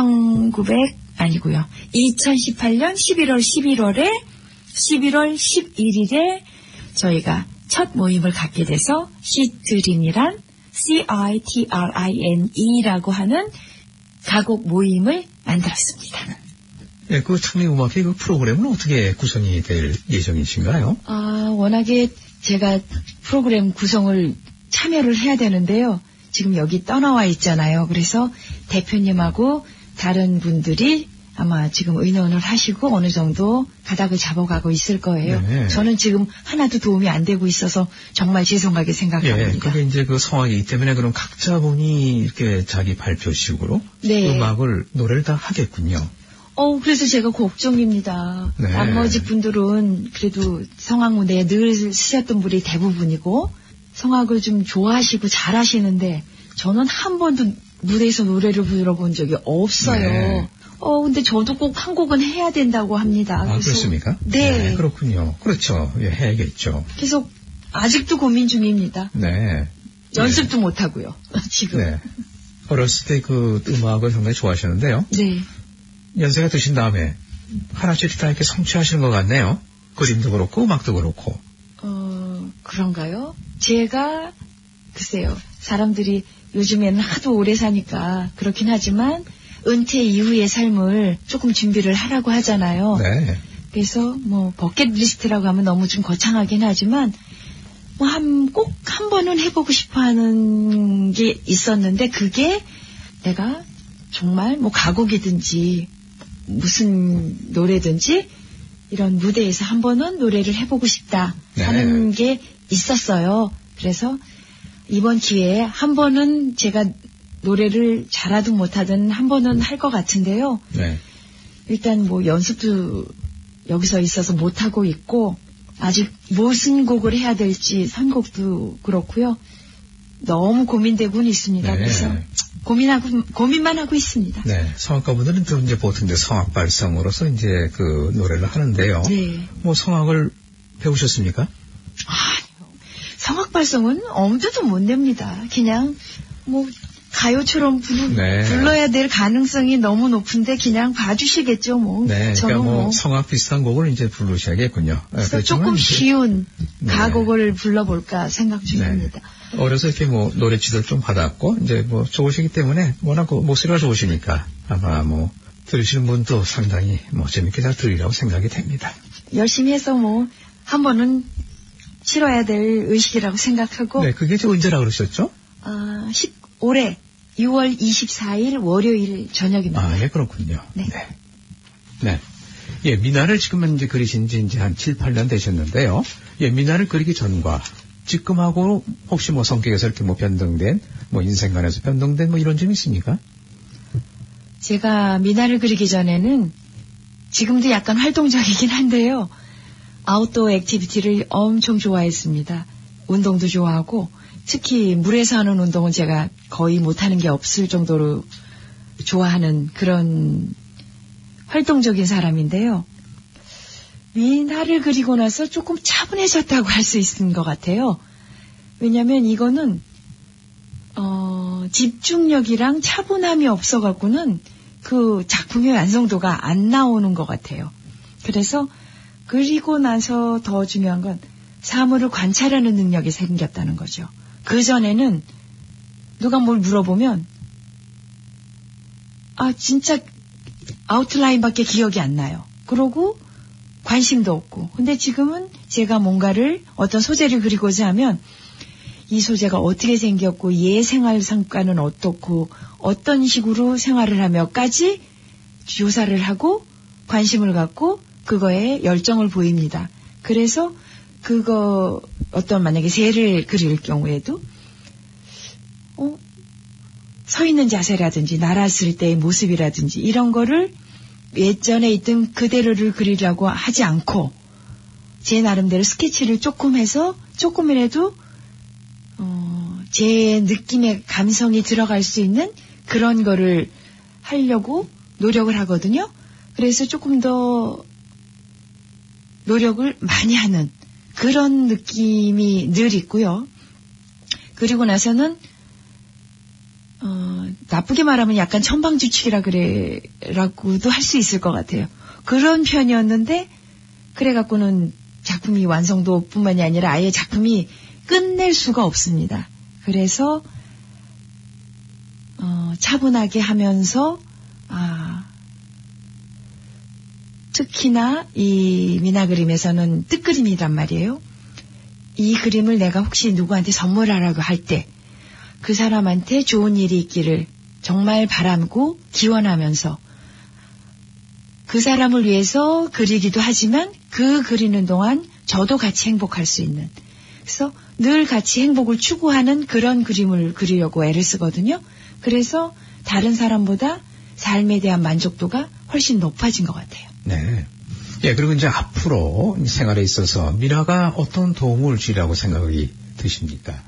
2018년 11월 11일에 저희가 첫 모임을 갖게 돼서 시트린이란 CITRINE라고 하는 가곡 모임을 만들었습니다. 네, 그 창립음악회 그 프로그램은 어떻게 구성이 될 예정이신가요? 워낙에 제가 프로그램 구성을 참여를 해야 되는데요. 지금 여기 떠나와 있잖아요. 그래서 대표님하고 다른 분들이 아마 지금 의논을 하시고 어느 정도 가닥을 잡아가고 있을 거예요. 네. 저는 지금 하나도 도움이 안 되고 있어서 정말 죄송하게 생각합니다. 예, 그게 이제 그 성악이기 때문에 그럼 각자 분이 이렇게 자기 발표식으로 네. 노래를 다 하겠군요. 그래서 제가 걱정입니다. 네. 나머지 분들은 그래도 성악 무대에 늘 쓰셨던 분이 대부분이고 성악을 좀 좋아하시고 잘하시는데 저는 한 번도 무대에서 노래를 불러본 적이 없어요. 네. 근데 저도 꼭 한 곡은 해야 된다고 합니다. 그래서, 그렇습니까? 네. 그렇군요. 그렇죠. 예, 해야겠죠. 그래서 아직도 고민 중입니다. 네. 연습도 못 하고요. 지금. 네. 어렸을 때 그 음악을 상당히 좋아하셨는데요. 네. 연세가 드신 다음에 하나씩 다 이렇게 성취하시는 것 같네요. 그림도 그렇고 음악도 그렇고. 그런가요? 제가 글쎄요. 사람들이 요즘에는 하도 오래 사니까 그렇긴 하지만 은퇴 이후의 삶을 조금 준비를 하라고 하잖아요. 네. 그래서 버킷리스트라고 하면 너무 좀 거창하긴 하지만 꼭 한 번은 해보고 싶어하는 게 있었는데 그게 내가 정말 가곡이든지 무슨 노래든지 이런 무대에서 한 번은 노래를 해보고 싶다 하는 게 있었어요. 그래서 이번 기회에 한 번은 제가 노래를 잘하든 못하든 한 번은 할 것 같은데요. 네. 일단 연습도 여기서 있어서 못하고 있고 아직 무슨 곡을 해야 될지 선곡도 그렇고요. 너무 고민되고는 있습니다. 네. 그래서 고민만 하고 있습니다. 네. 성악가분들은 또 이제 보통 이제 성악 발성으로서 이제 그 노래를 하는데요. 네. 성악을 배우셨습니까? 아니요. 성악 발성은 엄두도 못 냅니다. 그냥 가요처럼 불러야 될 가능성이 너무 높은데 그냥 봐주시겠죠, 네, 저는 그러니까 성악 비슷한 곡을 이제 부르셔야겠군요. 그래서 조금 쉬운 가곡을 불러볼까 생각 중입니다. 네. 어려서 이렇게 노래 지도를 좀 받았고 이제 좋으시기 때문에 워낙 목소리가 좋으시니까 아마 들으시는 분도 상당히 재밌게 잘 들으리라고 생각이 됩니다. 열심히 해서 한 번은 치러야 될 의식이라고 생각하고. 네, 그게 언제라고 그러셨죠? 올해 6월 24일 월요일 저녁입니다. 예, 그렇군요. 네. 네. 예, 미나를 지금 이제 그리신 지 이제 한 7, 8년 되셨는데요. 예, 미나를 그리기 전과 지금하고 혹시 성격에서 이렇게 변동된, 인생관에서 변동된 이런 점이 있습니까? 제가 미나를 그리기 전에는 지금도 약간 활동적이긴 한데요. 아웃도어 액티비티를 엄청 좋아했습니다. 운동도 좋아하고 특히 물에서 하는 운동은 제가 거의 못하는 게 없을 정도로 좋아하는 그런 활동적인 사람인데요. 미나를 그리고 나서 조금 차분해졌다고 할 수 있는 것 같아요. 왜냐하면 이거는 집중력이랑 차분함이 없어갖고는 그 작품의 완성도가 안 나오는 것 같아요. 그래서 그리고 나서 더 중요한 건 사물을 관찰하는 능력이 생겼다는 거죠. 그전에는 누가 뭘 물어보면 진짜 아웃라인밖에 기억이 안 나요. 그러고 관심도 없고. 근데 지금은 제가 뭔가를 어떤 소재를 그리고자 하면 이 소재가 어떻게 생겼고 얘 생활 상과는 어떻고 어떤 식으로 생활을 하며까지 조사를 하고 관심을 갖고 그거에 열정을 보입니다. 그래서 만약에 새를 그릴 경우에도, 서 있는 자세라든지, 날았을 때의 모습이라든지, 이런 거를 예전에 있던 그대로를 그리려고 하지 않고, 제 나름대로 스케치를 조금 해서, 조금이라도, 제 느낌의 감성이 들어갈 수 있는 그런 거를 하려고 노력을 하거든요. 그래서 조금 더 노력을 많이 하는, 그런 느낌이 늘 있고요. 그리고 나서는 나쁘게 말하면 약간 천방지축이라고도 할 수 있을 것 같아요. 그런 편이었는데 그래갖고는 작품이 완성도뿐만이 아니라 아예 작품이 끝낼 수가 없습니다. 그래서 차분하게 하면서 특히나 이 미나 그림에서는 뜻그림이란 말이에요. 이 그림을 내가 혹시 누구한테 선물하라고 할 때 그 사람한테 좋은 일이 있기를 정말 바라고 기원하면서 그 사람을 위해서 그리기도 하지만 그 그리는 동안 저도 같이 행복할 수 있는, 그래서 늘 같이 행복을 추구하는 그런 그림을 그리려고 애를 쓰거든요. 그래서 다른 사람보다 삶에 대한 만족도가 훨씬 높아진 것 같아요. 네. 예, 그리고 이제 앞으로 생활에 있어서 미나가 어떤 도움을 주리라고 생각이 드십니까?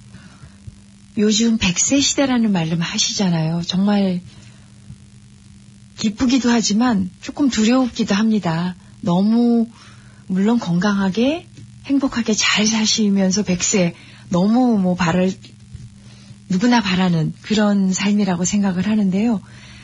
요즘 100세 시대라는 말을 하시잖아요. 정말 기쁘기도 하지만 조금 두렵기도 합니다. 너무 물론 건강하게 행복하게 잘 사시면서 100세 너무 누구나 바라는 그런 삶이라고 생각을 하는데요.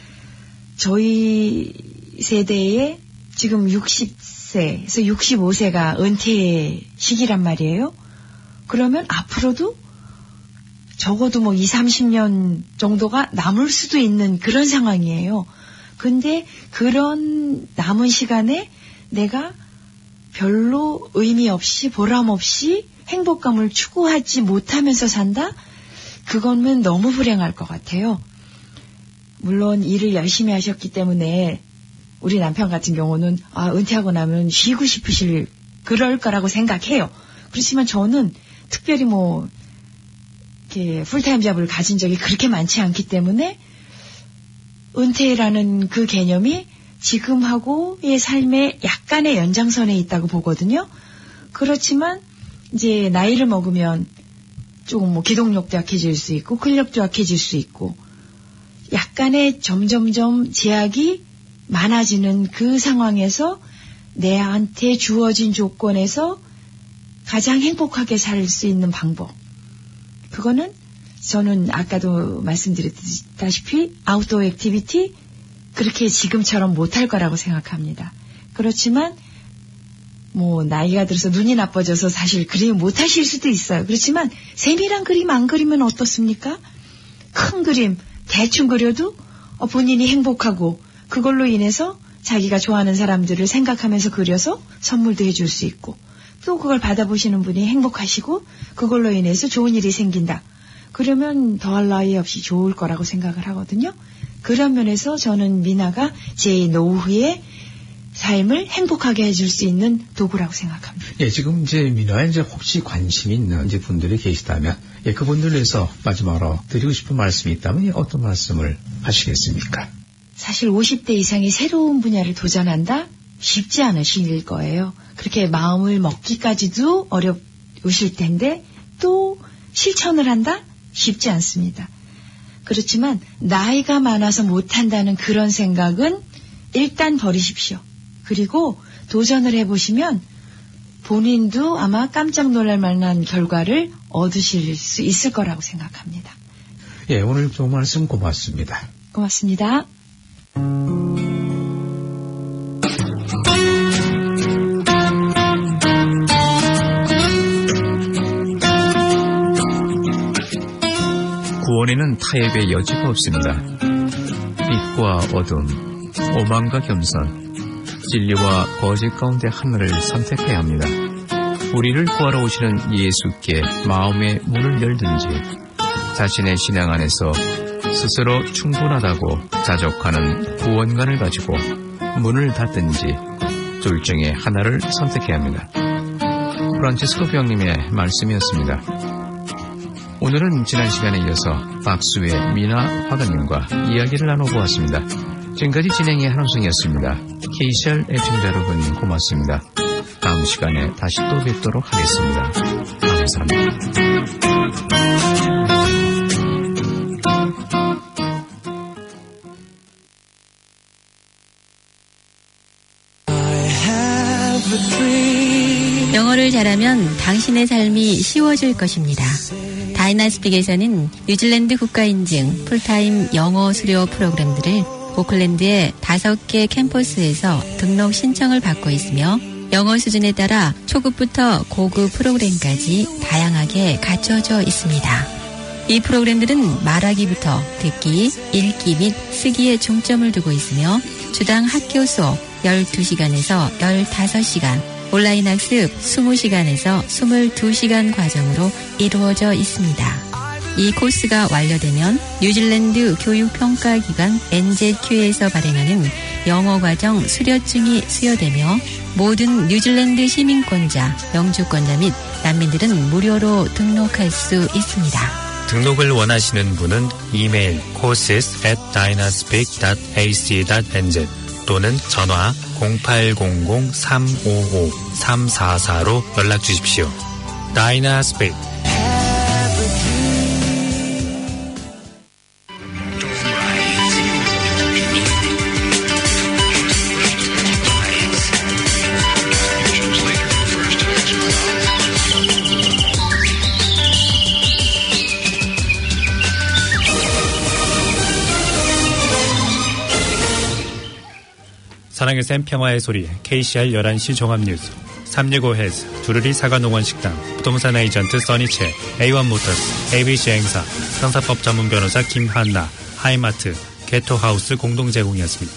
저희 세대에 지금 60세에서 65세가 은퇴 시기란 말이에요. 그러면 앞으로도 적어도 20, 30년 정도가 남을 수도 있는 그런 상황이에요. 근데 그런 남은 시간에 내가 별로 의미 없이 보람 없이 행복감을 추구하지 못하면서 산다? 그거는 너무 불행할 것 같아요. 물론 일을 열심히 하셨기 때문에 우리 남편 같은 경우는 은퇴하고 나면 쉬고 싶으실 그럴 거라고 생각해요. 그렇지만 저는 특별히 이렇게 풀타임 잡을 가진 적이 그렇게 많지 않기 때문에 은퇴라는 그 개념이 지금하고의 삶의 약간의 연장선에 있다고 보거든요. 그렇지만 이제 나이를 먹으면 조금 기동력도 약해질 수 있고 근력도 약해질 수 있고 약간의 점점점 제약이 많아지는 그 상황에서 내한테 주어진 조건에서 가장 행복하게 살 수 있는 방법, 그거는 저는 아까도 말씀드렸다시피 아웃도어 액티비티 그렇게 지금처럼 못할 거라고 생각합니다. 그렇지만 나이가 들어서 눈이 나빠져서 사실 그림 못하실 수도 있어요. 그렇지만 세밀한 그림 안 그리면 어떻습니까? 큰 그림 대충 그려도 본인이 행복하고 그걸로 인해서 자기가 좋아하는 사람들을 생각하면서 그려서 선물도 해줄 수 있고 또 그걸 받아보시는 분이 행복하시고 그걸로 인해서 좋은 일이 생긴다. 그러면 더할 나위 없이 좋을 거라고 생각을 하거든요. 그런 면에서 저는 미나가 제 노후의 삶을 행복하게 해줄 수 있는 도구라고 생각합니다. 예, 지금 이제 미나에 혹시 관심이 있는 분들이 계시다면, 그분들을 위해서 마지막으로 드리고 싶은 말씀이 있다면 어떤 말씀을 하시겠습니까? 사실 50대 이상이 새로운 분야를 도전한다? 쉽지 않으실 거예요. 그렇게 마음을 먹기까지도 어려우실 텐데 또 실천을 한다? 쉽지 않습니다. 그렇지만 나이가 많아서 못한다는 그런 생각은 일단 버리십시오. 그리고 도전을 해보시면 본인도 아마 깜짝 놀랄 만한 결과를 얻으실 수 있을 거라고 생각합니다. 예, 오늘 좋은 말씀 고맙습니다. 고맙습니다. 구원에는 타협의 여지가 없습니다. 빛과 어둠, 오만과 겸손, 진리와 거짓 가운데 하나를 선택해야 합니다. 우리를 구하러 오시는 예수께 마음의 문을 열든지 자신의 신앙 안에서 스스로 충분하다고 자족하는 구원관을 가지고 문을 닫든지 둘 중에 하나를 선택해야 합니다. 프란치스코 병님의 말씀이었습니다. 오늘은 지난 시간에 이어서 박수의 미나 화가님과 이야기를 나눠보았습니다. 지금까지 진행의 한원성이었습니다. KCR 애청자 여러분 고맙습니다. 다음 시간에 다시 또 뵙도록 하겠습니다. 감사합니다. 영어를 잘하면 당신의 삶이 쉬워질 것입니다. 다이나스픽에서는 뉴질랜드 국가인증 풀타임 영어 수료 프로그램들을 오클랜드의 5개 캠퍼스에서 등록 신청을 받고 있으며 영어 수준에 따라 초급부터 고급 프로그램까지 다양하게 갖춰져 있습니다. 이 프로그램들은 말하기부터 듣기, 읽기 및 쓰기에 중점을 두고 있으며 주당 학교 수업 12시간에서 15시간, 온라인 학습 20시간에서 22시간 과정으로 이루어져 있습니다. 이 코스가 완료되면 뉴질랜드 교육평가기관 NZQ에서 발행하는 영어 과정 수료증이 수여되며 모든 뉴질랜드 시민권자, 영주권자 및 난민들은 무료로 등록할 수 있습니다. 등록을 원하시는 분은 이메일 courses@dynaspeak.ac.nz 또는 전화 0800-355-344로 연락 주십시오. Dynaspeak. 사랑의 샘 평화의 소리 KCR 11시 종합뉴스 365 헬스 두루리 사과농원식당 부동산 에이전트 써니체 A1 모터스 ABC 행사 형사법 전문 변호사 김한나 하이마트 게토하우스 공동 제공이었습니다.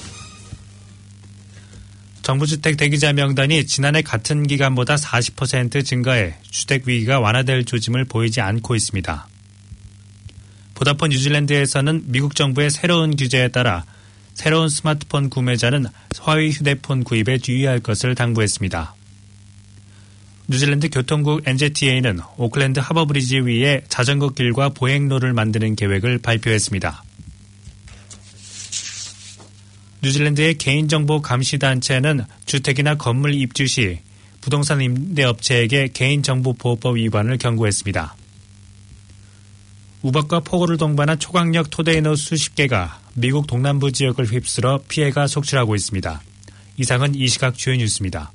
정부주택 대기자 명단이 지난해 같은 기간보다 40% 증가해 주택위기가 완화될 조짐을 보이지 않고 있습니다. 보다폰 뉴질랜드에서는 미국 정부의 새로운 규제에 따라 새로운 스마트폰 구매자는 화위 휴대폰 구입에 주의할 것을 당부했습니다. 뉴질랜드 교통국 NZTA는 오클랜드 하버브리지 위에 자전거 길과 보행로를 만드는 계획을 발표했습니다. 뉴질랜드의 개인정보 감시단체는 주택이나 건물 입주 시 부동산 임대업체에게 개인정보보호법 위반을 경고했습니다. 우박과 폭우를 동반한 초강력 토데이노 수십 개가 미국 동남부 지역을 휩쓸어 피해가 속출하고 있습니다. 이상은 이 시각 주요 뉴스입니다.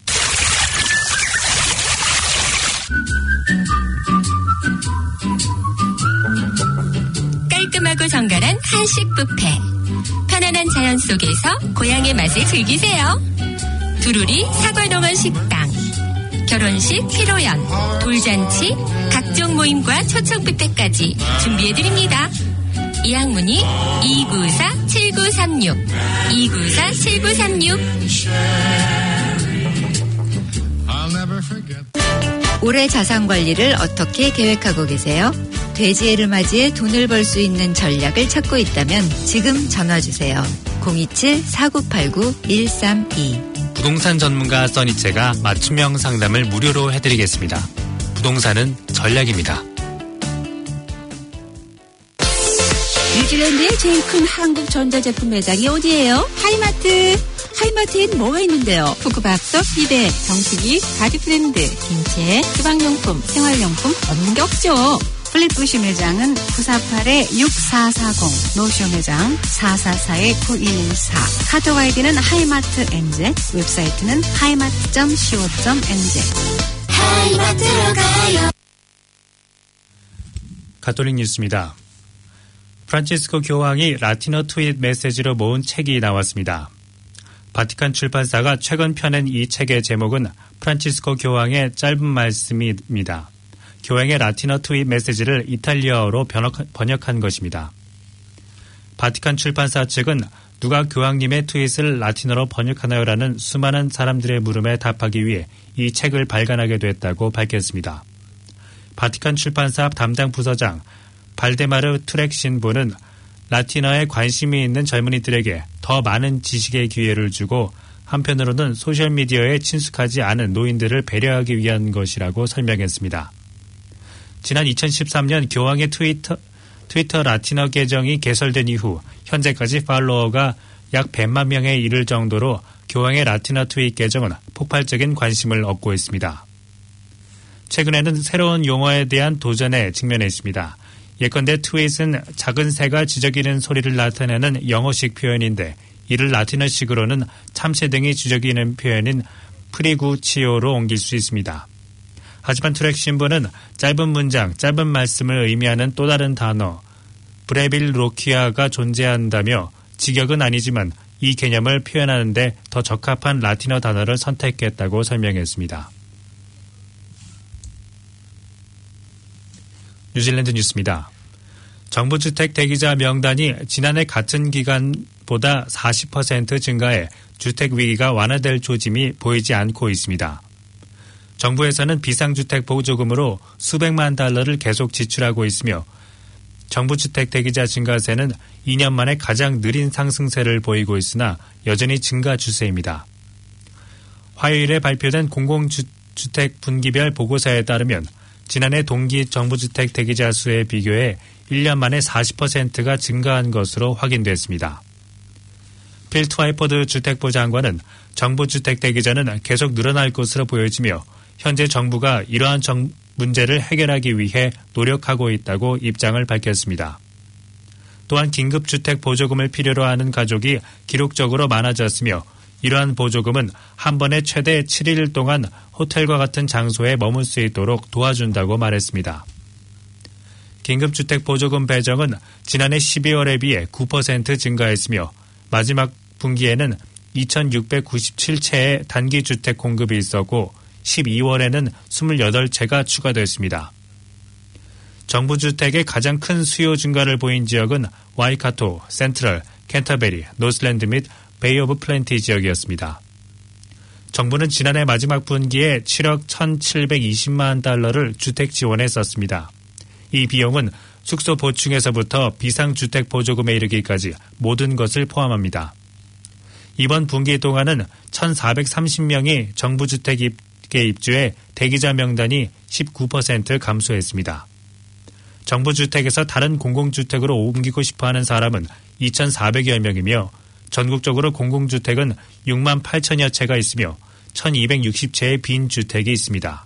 깔끔하고 정갈한 한식 뷔페. 편안한 자연 속에서 고향의 맛을 즐기세요. 두루리 사과농원 식당. 결혼식, 피로연, 돌잔치, 각종 모임과 초청 뷔페까지 준비해드립니다. 예약문의 294-7936 294-7936. 올해 자산관리를 어떻게 계획하고 계세요? 돼지해를 맞이해 돈을 벌 수 있는 전략을 찾고 있다면 지금 전화주세요. 027-4989-132. 부동산 전문가 써니체가 맞춤형 상담을 무료로 해드리겠습니다. 부동산은 전략입니다. 뉴질랜드의 제일 큰 한국 전자제품 매장이 어디예요? 하이마트. 하이마트엔 뭐가 있는데요? 푸크밥떡, 비베, 정수기, 바디브랜드, 김치, 주방용품, 생활용품 없는 게 없죠. 플립부시 매장은 948-6440, 노쇼 매장 444-9114, 카톡 아이디는 하이마트 NZ, 웹사이트는 하이마트.co.nz. 하이마트로 가요. 가톨릭 뉴스입니다. 프란치스코 교황이 라틴어 트윗 메시지로 모은 책이 나왔습니다. 바티칸 출판사가 최근 펴낸 이 책의 제목은 프란치스코 교황의 짧은 말씀입니다. 교황의 라틴어 트윗 메시지를 이탈리아어로 번역한 것입니다. 바티칸 출판사 측은 누가 교황님의 트윗을 라틴어로 번역하나요라는 수많은 사람들의 물음에 답하기 위해 이 책을 발간하게 됐다고 밝혔습니다. 바티칸 출판사 담당 부서장 발데마르 투렉 신부는 라틴어에 관심이 있는 젊은이들에게 더 많은 지식의 기회를 주고 한편으로는 소셜미디어에 친숙하지 않은 노인들을 배려하기 위한 것이라고 설명했습니다. 지난 2013년 교황의 트위터 라틴어 계정이 개설된 이후 현재까지 팔로워가 약 100만 명에 이를 정도로 교황의 라틴어 트윗 계정은 폭발적인 관심을 얻고 있습니다. 최근에는 새로운 용어에 대한 도전에 직면했습니다. 예컨대 트윗은 작은 새가 지저귀는 소리를 나타내는 영어식 표현인데 이를 라틴어식으로는 참새 등이 지저귀는 표현인 프리구치오로 옮길 수 있습니다. 하지만 트랙 신부는 짧은 문장, 짧은 말씀을 의미하는 또 다른 단어 브레빌로키아가 존재한다며 직역은 아니지만 이 개념을 표현하는 데 더 적합한 라틴어 단어를 선택했다고 설명했습니다. 뉴질랜드 뉴스입니다. 정부주택 대기자 명단이 지난해 같은 기간보다 40% 증가해 주택 위기가 완화될 조짐이 보이지 않고 있습니다. 정부에서는 비상주택 보조금으로 수백만 달러를 계속 지출하고 있으며 정부 주택 대기자 증가세는 2년 만에 가장 느린 상승세를 보이고 있으나 여전히 증가 추세입니다. 화요일에 발표된 공공주택 분기별 보고서에 따르면 지난해 동기 정부주택 대기자 수에 비교해 1년 만에 40%가 증가한 것으로 확인됐습니다. 필 트와이포드 주택부 장관은 정부 주택 대기자는 계속 늘어날 것으로 보여지며 현재 정부가 이러한 문제를 해결하기 위해 노력하고 있다고 입장을 밝혔습니다. 또한 긴급주택 보조금을 필요로 하는 가족이 기록적으로 많아졌으며 이러한 보조금은 한 번에 최대 7일 동안 호텔과 같은 장소에 머물 수 있도록 도와준다고 말했습니다. 긴급주택 보조금 배정은 지난해 12월에 비해 9% 증가했으며 마지막 분기에는 2,697채의 단기주택 공급이 있었고 12월에는 28채가 추가됐습니다. 정부 주택의 가장 큰 수요 증가를 보인 지역은 와이카토, 센트럴, 캔터베리, 노슬랜드 및 베이 오브 플랜티 지역이었습니다. 정부는 지난해 마지막 분기에 7억 1,720만 달러를 주택 지원에 썼습니다. 이 비용은 숙소 보충에서부터 비상주택 보조금에 이르기까지 모든 것을 포함합니다. 이번 분기 동안은 1,430명이 정부 주택에 입주해 대기자 명단이 19% 감소했습니다. 정부 주택에서 다른 공공주택으로 옮기고 싶어하는 사람은 2,400여 명이며 전국적으로 공공주택은 6만 8천여 채가 있으며 1,260채의 빈 주택이 있습니다.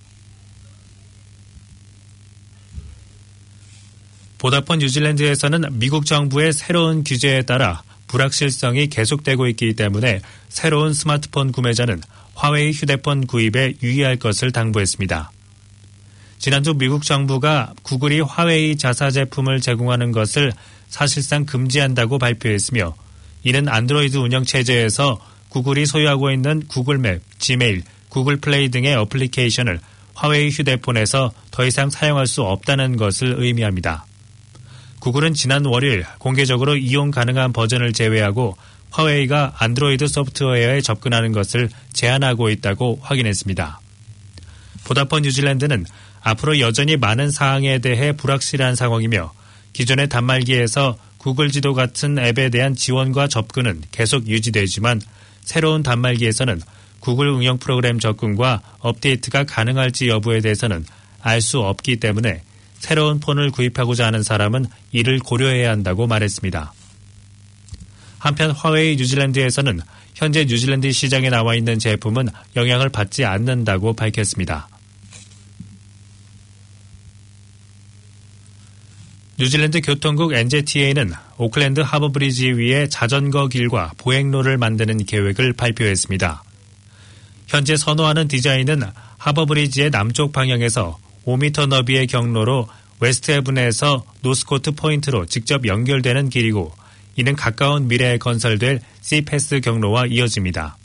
보다폰 뉴질랜드에서는 미국 정부의 새로운 규제에 따라 불확실성이 계속되고 있기 때문에 새로운 스마트폰 구매자는 화웨이 휴대폰 구입에 유의할 것을 당부했습니다. 지난주 미국 정부가 구글이 화웨이 자사 제품을 제공하는 것을 사실상 금지한다고 발표했으며 이는 안드로이드 운영체제에서 구글이 소유하고 있는 구글맵, 지메일, 구글 플레이 등의 어플리케이션을 화웨이 휴대폰에서 더 이상 사용할 수 없다는 것을 의미합니다. 구글은 지난 월요일 공개적으로 이용 가능한 버전을 제외하고 화웨이가 안드로이드 소프트웨어에 접근하는 것을 제한하고 있다고 확인했습니다. 보다폰 뉴질랜드는 앞으로 여전히 많은 사항에 대해 불확실한 상황이며 기존의 단말기에서 구글 지도 같은 앱에 대한 지원과 접근은 계속 유지되지만 새로운 단말기에서는 구글 응용 프로그램 접근과 업데이트가 가능할지 여부에 대해서는 알 수 없기 때문에 새로운 폰을 구입하고자 하는 사람은 이를 고려해야 한다고 말했습니다. 한편 화웨이 뉴질랜드에서는 현재 뉴질랜드 시장에 나와 있는 제품은 영향을 받지 않는다고 밝혔습니다. 뉴질랜드 교통국 NZTA는 오클랜드 하버브리지 위에 자전거 길과 보행로를 만드는 계획을 발표했습니다. 현재 선호하는 디자인은 하버브리지의 남쪽 방향에서 5m 너비의 경로로 웨스트헤븐에서 노스코트 포인트로 직접 연결되는 길이고 이는 가까운 미래에 건설될 C패스 경로와 이어집니다.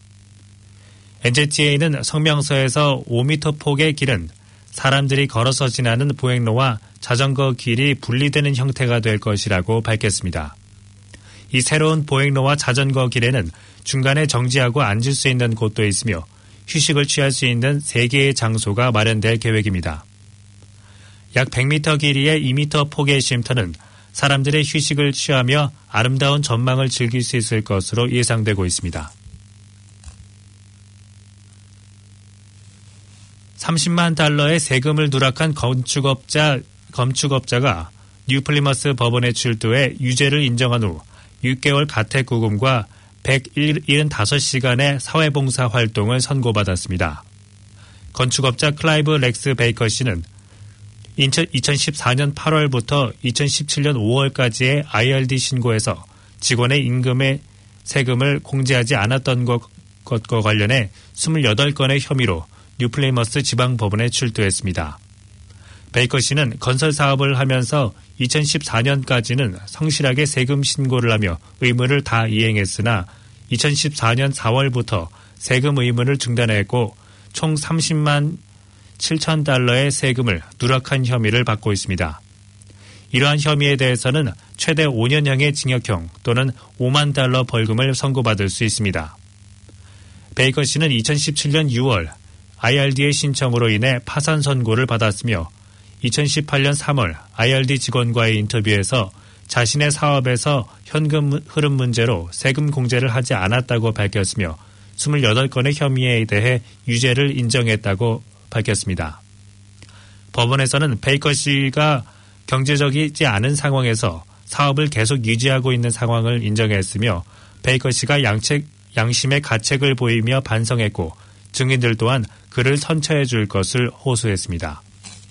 NZTA는 성명서에서 5m 폭의 길은 사람들이 걸어서 지나는 보행로와 자전거 길이 분리되는 형태가 될 것이라고 밝혔습니다. 이 새로운 보행로와 자전거 길에는 중간에 정지하고 앉을 수 있는 곳도 있으며 휴식을 취할 수 있는 3개의 장소가 마련될 계획입니다. 약 100m 길이의 2m 폭의 쉼터는 사람들의 휴식을 취하며 아름다운 전망을 즐길 수 있을 것으로 예상되고 있습니다. 30만 달러의 세금을 누락한 검축업자가 뉴플리머스 법원에 출두해 유죄를 인정한 후 6개월 가택구금과 175시간의 사회봉사 활동을 선고받았습니다. 건축업자 클라이브 렉스 베이커 씨는 2014년 8월부터 2017년 5월까지의 IRD 신고에서 직원의 임금의 세금을 공제하지 않았던 것과 관련해 28건의 혐의로 뉴플리머스 지방법원에 출두했습니다. 베이커 씨는 건설 사업을 하면서 2014년까지는 성실하게 세금 신고를 하며 의무를 다 이행했으나 2014년 4월부터 세금 의무를 중단했고 총 30만 7천 달러의 세금을 누락한 혐의를 받고 있습니다. 이러한 혐의에 대해서는 최대 5년형의 징역형 또는 5만 달러 벌금을 선고받을 수 있습니다. 베이커 씨는 2017년 6월 IRD의 신청으로 인해 파산 선고를 받았으며 2018년 3월 IRD 직원과의 인터뷰에서 자신의 사업에서 현금 흐름 문제로 세금 공제를 하지 않았다고 밝혔으며 28건의 혐의에 대해 유죄를 인정했다고 밝혔습니다. 법원에서는 베이커 씨가 경제적이지 않은 상황에서 사업을 계속 유지하고 있는 상황을 인정했으며 베이커 씨가 양심의 가책을 보이며 반성했고 증인들 또한 그를 선처해 줄 것을 호소했습니다.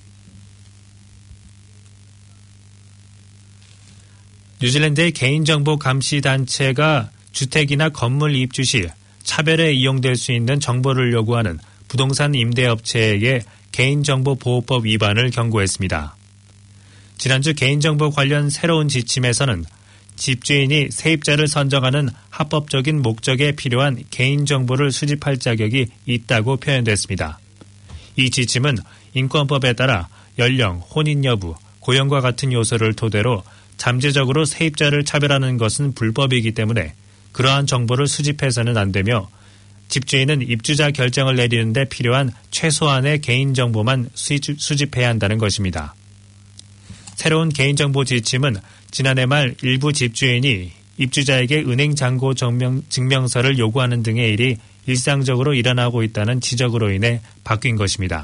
뉴질랜드의 개인정보 감시단체가 주택이나 건물 입주 시 차별에 이용될 수 있는 정보를 요구하는 부동산 임대업체에게 개인정보보호법 위반을 경고했습니다. 지난주 개인정보 관련 새로운 지침에서는 집주인이 세입자를 선정하는 합법적인 목적에 필요한 개인정보를 수집할 자격이 있다고 표현됐습니다. 이 지침은 인권법에 따라 연령, 혼인 여부, 고용과 같은 요소를 토대로 잠재적으로 세입자를 차별하는 것은 불법이기 때문에 그러한 정보를 수집해서는 안 되며 집주인은 입주자 결정을 내리는 데 필요한 최소한의 개인정보만 수집해야 한다는 것입니다. 새로운 개인정보 지침은 지난해 말 일부 집주인이 입주자에게 은행 잔고 증명서를 요구하는 등의 일이 일상적으로 일어나고 있다는 지적으로 인해 바뀐 것입니다.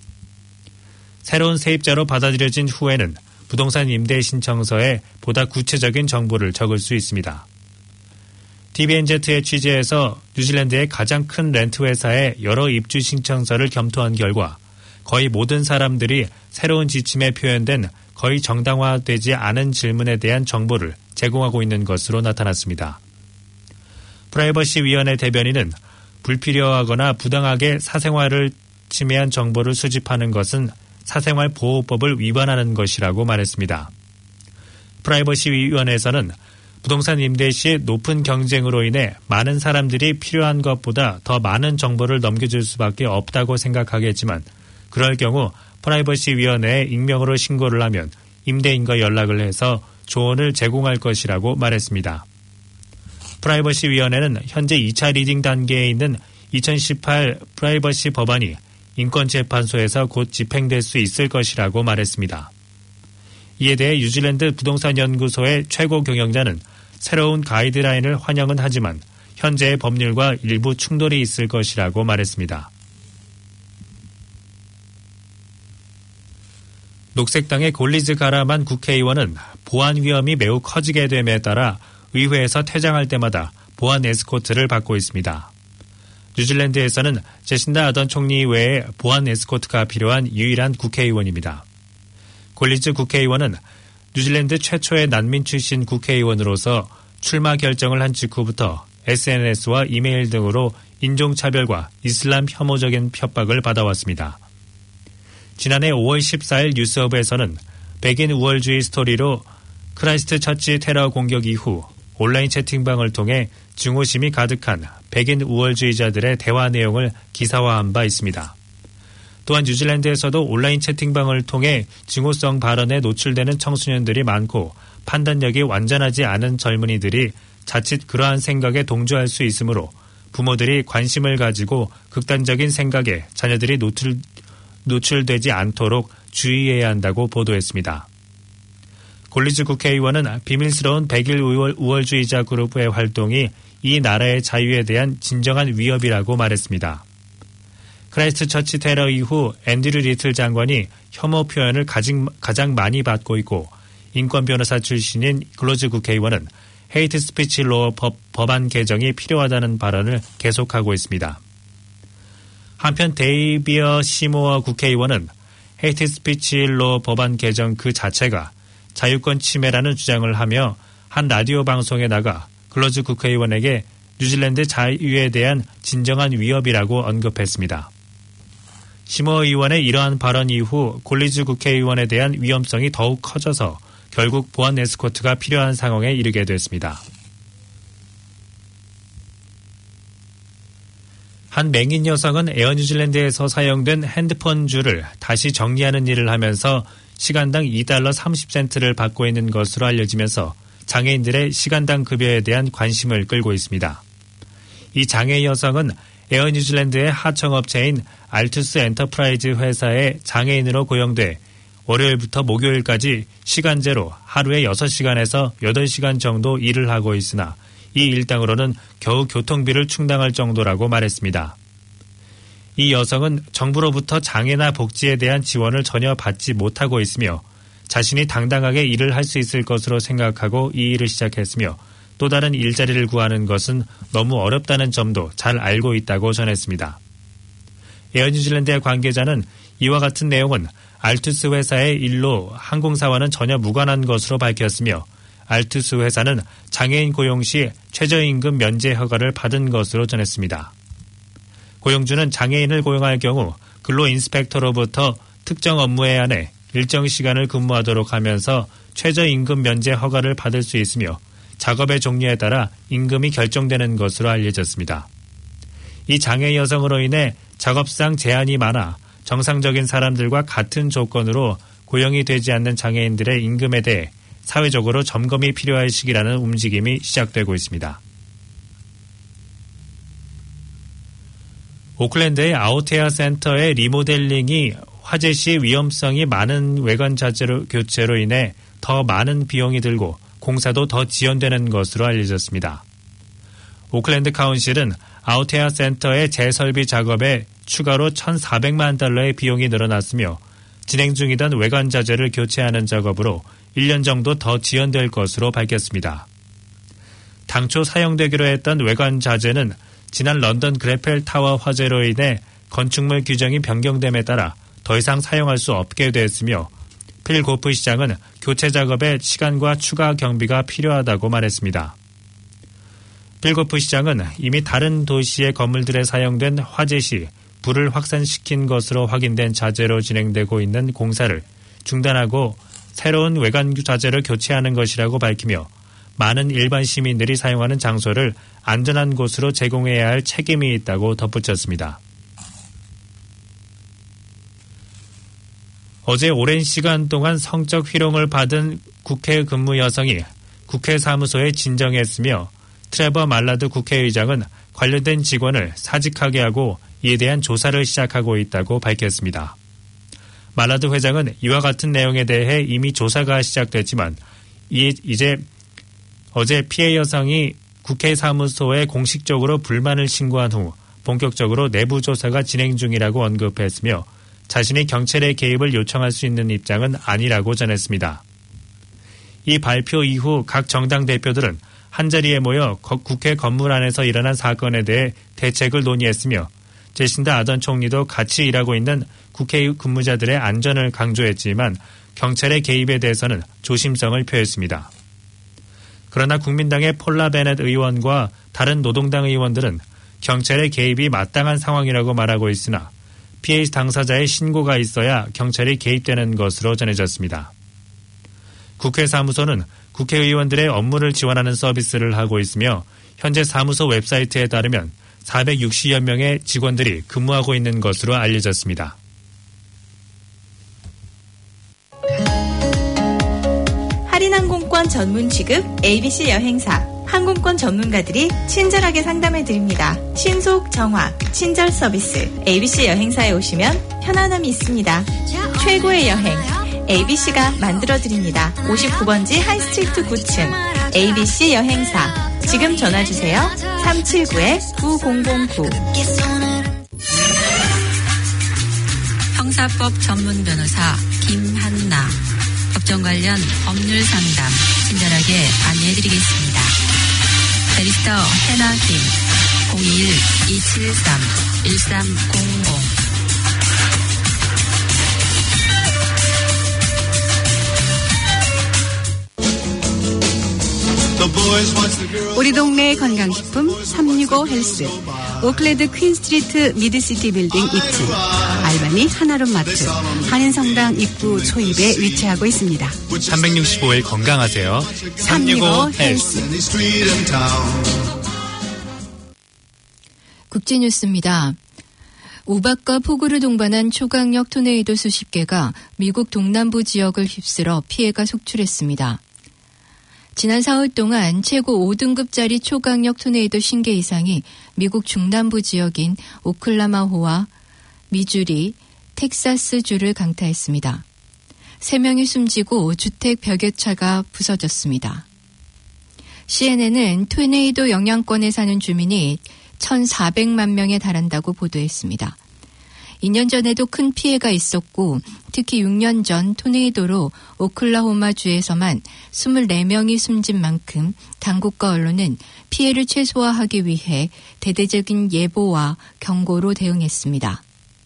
새로운 세입자로 받아들여진 후에는 부동산 임대 신청서에 보다 구체적인 정보를 적을 수 있습니다. TVNZ의 취재에서 뉴질랜드의 가장 큰 렌트 회사의 여러 입주 신청서를 검토한 결과 거의 모든 사람들이 새로운 지침에 표현된 거의 정당화되지 않은 질문에 대한 정보를 제공하고 있는 것으로 나타났습니다. 프라이버시 위원회 대변인은 불필요하거나 부당하게 사생활을 침해한 정보를 수집하는 것은 사생활 보호법을 위반하는 것이라고 말했습니다. 프라이버시 위원회에서는 부동산 임대 시 높은 경쟁으로 인해 많은 사람들이 필요한 것보다 더 많은 정보를 넘겨줄 수밖에 없다고 생각하겠지만 그럴 경우 프라이버시 위원회에 익명으로 신고를 하면 임대인과 연락을 해서 조언을 제공할 것이라고 말했습니다. 프라이버시 위원회는 현재 2차 리딩 단계에 있는 2018 프라이버시 법안이 인권재판소에서 곧 집행될 수 있을 것이라고 말했습니다. 이에 대해 뉴질랜드 부동산연구소의 최고 경영자는 새로운 가이드라인을 환영은 하지만 현재의 법률과 일부 충돌이 있을 것이라고 말했습니다. 녹색당의 골리즈 가라만 국회의원은 보안 위험이 매우 커지게 됨에 따라 의회에서 퇴장할 때마다 보안 에스코트를 받고 있습니다. 뉴질랜드에서는 제신다 아던 총리 외에 보안 에스코트가 필요한 유일한 국회의원입니다. 골리즈 국회의원은 뉴질랜드 최초의 난민 출신 국회의원으로서 출마 결정을 한 직후부터 SNS와 이메일 등으로 인종차별과 이슬람 혐오적인 협박을 받아왔습니다. 지난해 5월 14일 뉴스허브에서는 백인 우월주의 스토리로 크라이스트 처치 테러 공격 이후 온라인 채팅방을 통해 증오심이 가득한 백인 우월주의자들의 대화 내용을 기사화한 바 있습니다. 또한 뉴질랜드에서도 온라인 채팅방을 통해 증오성 발언에 노출되는 청소년들이 많고 판단력이 완전하지 않은 젊은이들이 자칫 그러한 생각에 동조할 수 있으므로 부모들이 관심을 가지고 극단적인 생각에 자녀들이 노출되지 않도록 주의해야 한다고 보도했습니다. 골리즈 국회의원은 비밀스러운 백일 우월주의자 그룹의 활동이 이 나라의 자유에 대한 진정한 위협이라고 말했습니다. 크라이스트 처치 테러 이후 앤드류 리틀 장관이 혐오 표현을 가장 많이 받고 있고 인권 변호사 출신인 글로즈 국회의원은 헤이트 스피치 로어 법안 개정이 필요하다는 발언을 계속하고 있습니다. 한편 데이비어 시모어 국회의원은 헤이트 스피치 로어 법안 개정 그 자체가 자유권 침해라는 주장을 하며 한 라디오 방송에 나가 글로즈 국회의원에게 뉴질랜드 자유에 대한 진정한 위협이라고 언급했습니다. 시모 의원의 이러한 발언 이후 골리즈 국회의원에 대한 위험성이 더욱 커져서 결국 보안 에스코트가 필요한 상황에 이르게 됐습니다. 한 맹인 여성은 에어 뉴질랜드에서 사용된 핸드폰 줄을 다시 정리하는 일을 하면서 시간당 $2 30센트를 받고 있는 것으로 알려지면서 장애인들의 시간당 급여에 대한 관심을 끌고 있습니다. 이 장애 여성은 에어뉴질랜드의 하청업체인 알투스 엔터프라이즈 회사의 장애인으로 고용돼 월요일부터 목요일까지 시간제로 하루에 6시간에서 8시간 정도 일을 하고 있으나 이 일당으로는 겨우 교통비를 충당할 정도라고 말했습니다. 이 여성은 정부로부터 장애나 복지에 대한 지원을 전혀 받지 못하고 있으며 자신이 당당하게 일을 할 수 있을 것으로 생각하고 이 일을 시작했으며 또 다른 일자리를 구하는 것은 너무 어렵다는 점도 잘 알고 있다고 전했습니다. 에어뉴질랜드의 관계자는 이와 같은 내용은 알투스 회사의 일로 항공사와는 전혀 무관한 것으로 밝혔으며 알투스 회사는 장애인 고용 시 최저임금 면제 허가를 받은 것으로 전했습니다. 고용주는 장애인을 고용할 경우 근로 인스펙터로부터 특정 업무에 한해 일정 시간을 근무하도록 하면서 최저임금 면제 허가를 받을 수 있으며 작업의 종류에 따라 임금이 결정되는 것으로 알려졌습니다. 이 장애 여성으로 인해 작업상 제한이 많아 정상적인 사람들과 같은 조건으로 고용이 되지 않는 장애인들의 임금에 대해 사회적으로 점검이 필요할 시기라는 움직임이 시작되고 있습니다. 오클랜드의 아우테아 센터의 리모델링이 화재 시 위험성이 많은 외관 자재로 교체로 인해 더 많은 비용이 들고 공사도 더 지연되는 것으로 알려졌습니다. 오클랜드 카운실은 아우테아 센터의 재설비 작업에 추가로 1,400만 달러의 비용이 늘어났으며 진행 중이던 외관 자재를 교체하는 작업으로 1년 정도 더 지연될 것으로 밝혔습니다. 당초 사용되기로 했던 외관 자재는 지난 런던 그레펠 타워 화재로 인해 건축물 규정이 변경됨에 따라 더 이상 사용할 수 없게 됐으며 필 고프 시장은 교체 작업에 시간과 추가 경비가 필요하다고 말했습니다. 필 고프 시장은 이미 다른 도시의 건물들에 사용된 화재 시 불을 확산시킨 것으로 확인된 자재로 진행되고 있는 공사를 중단하고 새로운 외관 자재를 교체하는 것이라고 밝히며 많은 일반 시민들이 사용하는 장소를 안전한 곳으로 제공해야 할 책임이 있다고 덧붙였습니다. 어제 오랜 시간 동안 성적 희롱을 받은 국회 근무 여성이 국회 사무소에 진정했으며 트레버 말라드 국회의장은 관련된 직원을 사직하게 하고 이에 대한 조사를 시작하고 있다고 밝혔습니다. 말라드 회장은 이와 같은 내용에 대해 이미 조사가 시작됐지만 이제 어제 피해 여성이 국회 사무소에 공식적으로 불만을 신고한 후 본격적으로 내부 조사가 진행 중이라고 언급했으며 자신이 경찰의 개입을 요청할 수 있는 입장은 아니라고 전했습니다. 이 발표 이후 각 정당 대표들은 한자리에 모여 국회 건물 안에서 일어난 사건에 대해 대책을 논의했으며 제신다 아던 총리도 같이 일하고 있는 국회 근무자들의 안전을 강조했지만 경찰의 개입에 대해서는 조심성을 표했습니다. 그러나 국민당의 폴라 베넷 의원과 다른 노동당 의원들은 경찰의 개입이 마땅한 상황이라고 말하고 있으나 피해 당사자의 신고가 있어야 경찰이 개입되는 것으로 전해졌습니다. 국회 사무소는 국회의원들의 업무를 지원하는 서비스를 하고 있으며 현재 사무소 웹사이트에 따르면 460여 명의 직원들이 근무하고 있는 것으로 알려졌습니다. 할인 항공권 전문 취급 ABC 여행사. 항공권 전문가들이 친절하게 상담해드립니다. 신속, 정확, 친절 서비스. ABC 여행사에 오시면 편안함이 있습니다. 최고의 여행. ABC가 만들어드립니다. 59번지 하이스트리트 9층 ABC 여행사. 지금 전화주세요. 379-9009. 형사법 전문 변호사 김한나. 법정 관련 법률 상담 친절하게 안내해드리겠습니다. 베리스터 해나 김 01-273-1300. 우리 동네 건강식품 365 헬스. 오클랜드 퀸스트리트 미드시티 빌딩 2층 알바미 하나룸 마트 한인성당 입구 초입에 위치하고 있습니다. 365일 건강하세요. 365 헬스. 국제뉴스입니다. 우박과 폭우를 동반한 초강력 토네이도 수십 개가 미국 동남부 지역을 휩쓸어 피해가 속출했습니다. 지난 사흘 동안 최고 5등급짜리 초강력 토네이도 신계 이상이 미국 중남부 지역인 오클라호마와 미주리, 텍사스주를 강타했습니다. 3명이 숨지고 주택 벽여 차가 부서졌습니다. CNN은 토네이도 영향권에 사는 주민이 1,400만 명에 달한다고 보도했습니다. 2년 전에도 큰 피해가 있었고 특히 6년 전 토네이도로 오클라호마주에서만 24명이 숨진 만큼 당국과 언론은 피해를 최소화하기 위해 대대적인 예보와 경고로 대응했습니다.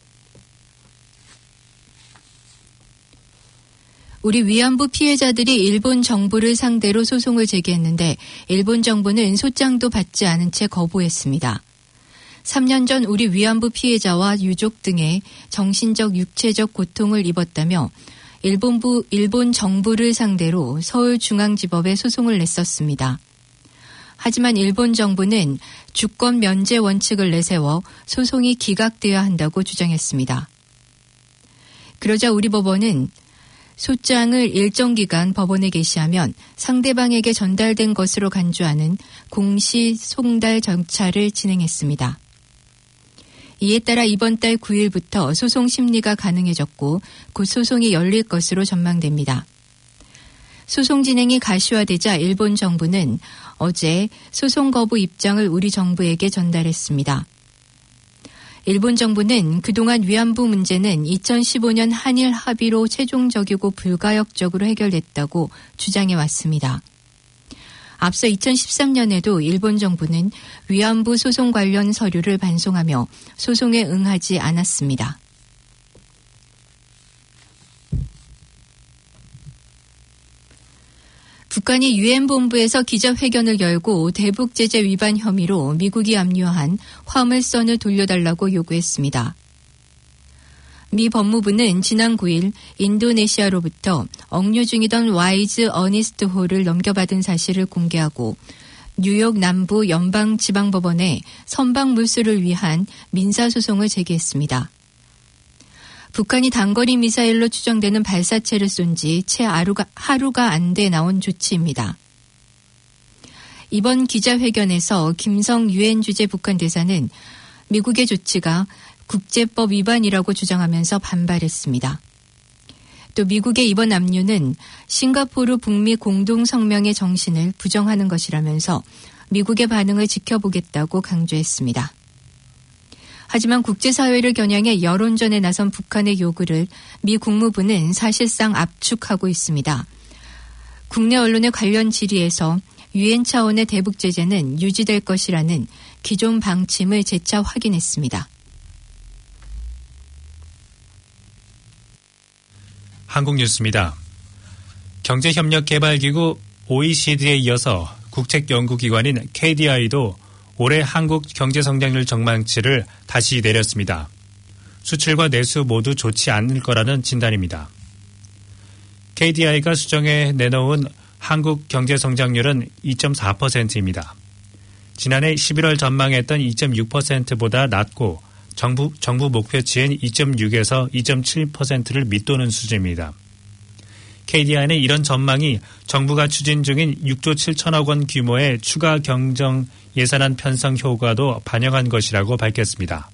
우리 위안부 피해자들이 일본 정부를 상대로 소송을 제기했는데 일본 정부는 소장도 받지 않은 채 거부했습니다. 3년 전 우리 위안부 피해자와 유족 등의 정신적, 육체적 고통을 입었다며 일본 정부를 상대로 서울중앙지법에 소송을 냈었습니다. 하지만 일본 정부는 주권 면제 원칙을 내세워 소송이 기각되어야 한다고 주장했습니다. 그러자 우리 법원은 소장을 일정 기간 법원에 게시하면 상대방에게 전달된 것으로 간주하는 공시 송달 절차를 진행했습니다. 이에 따라 이번 달 9일부터 소송 심리가 가능해졌고 곧 소송이 열릴 것으로 전망됩니다. 소송 진행이 가시화되자 일본 정부는 어제 소송 거부 입장을 우리 정부에게 전달했습니다. 일본 정부는 그동안 위안부 문제는 2015년 한일 합의로 최종적이고 불가역적으로 해결됐다고 주장해왔습니다. 앞서 2013년에도 일본 정부는 위안부 소송 관련 서류를 반송하며 소송에 응하지 않았습니다. 북한이 유엔 본부에서 기자회견을 열고 대북 제재 위반 혐의로 미국이 압류한 화물선을 돌려달라고 요구했습니다. 미 법무부는 지난 9일 인도네시아로부터 억류 중이던 와이즈 어니스트 호를 넘겨받은 사실을 공개하고 뉴욕 남부 연방지방법원에 선박 물수를 위한 민사소송을 제기했습니다. 북한이 단거리 미사일로 추정되는 발사체를 쏜 지 채 하루가 안 돼 나온 조치입니다. 이번 기자회견에서 김성 유엔 주재 북한 대사는 미국의 조치가 국제법 위반이라고 주장하면서 반발했습니다. 또 미국의 이번 압류는 싱가포르 북미 공동성명의 정신을 부정하는 것이라면서 미국의 반응을 지켜보겠다고 강조했습니다. 하지만 국제사회를 겨냥해 여론전에 나선 북한의 요구를 미 국무부는 사실상 압축하고 있습니다. 국내 언론의 관련 질의에서 유엔 차원의 대북 제재는 유지될 것이라는 기존 방침을 재차 확인했습니다. 한국 뉴스입니다. 경제협력개발기구 OECD에 이어서 국책연구기관인 KDI도 올해 한국 경제성장률 전망치를 다시 내렸습니다. 수출과 내수 모두 좋지 않을 거라는 진단입니다. KDI가 수정해 내놓은 한국 경제성장률은 2.4%입니다. 지난해 11월 전망했던 2.6%보다 낮고 정부 목표치인 2.6에서 2.7%를 밑도는 수준입니다. KDI는 이런 전망이 정부가 추진 중인 6조 7천억 원 규모의 추가 경정 예산안 편성 효과도 반영한 것이라고 밝혔습니다.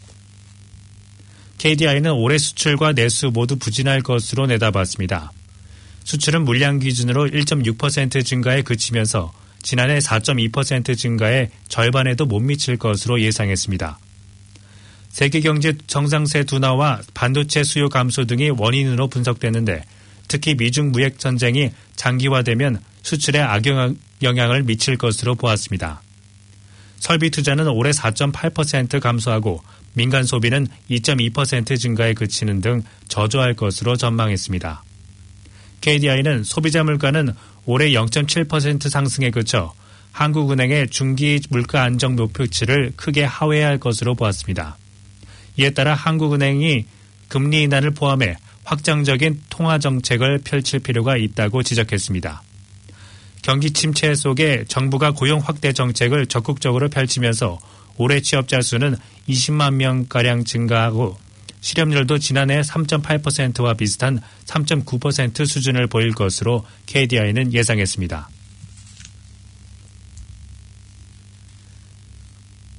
KDI는 올해 수출과 내수 모두 부진할 것으로 내다봤습니다. 수출은 물량 기준으로 1.6% 증가에 그치면서 지난해 4.2% 증가에 절반에도 못 미칠 것으로 예상했습니다. 세계경제 정상세 둔화와 반도체 수요 감소 등이 원인으로 분석되는데 특히 미중 무역 전쟁이 장기화되면 수출에 악영향을 미칠 것으로 보았습니다. 설비 투자는 올해 4.8% 감소하고 민간 소비는 2.2% 증가에 그치는 등 저조할 것으로 전망했습니다. KDI는 소비자 물가는 올해 0.7% 상승에 그쳐 한국은행의 중기 물가 안정 목표치를 크게 하회할 것으로 보았습니다. 이에 따라 한국은행이 금리 인하를 포함해 확장적인 통화 정책을 펼칠 필요가 있다고 지적했습니다. 경기 침체 속에 정부가 고용 확대 정책을 적극적으로 펼치면서 올해 취업자 수는 20만 명가량 증가하고 실업률도 지난해 3.8%와 비슷한 3.9% 수준을 보일 것으로 KDI는 예상했습니다.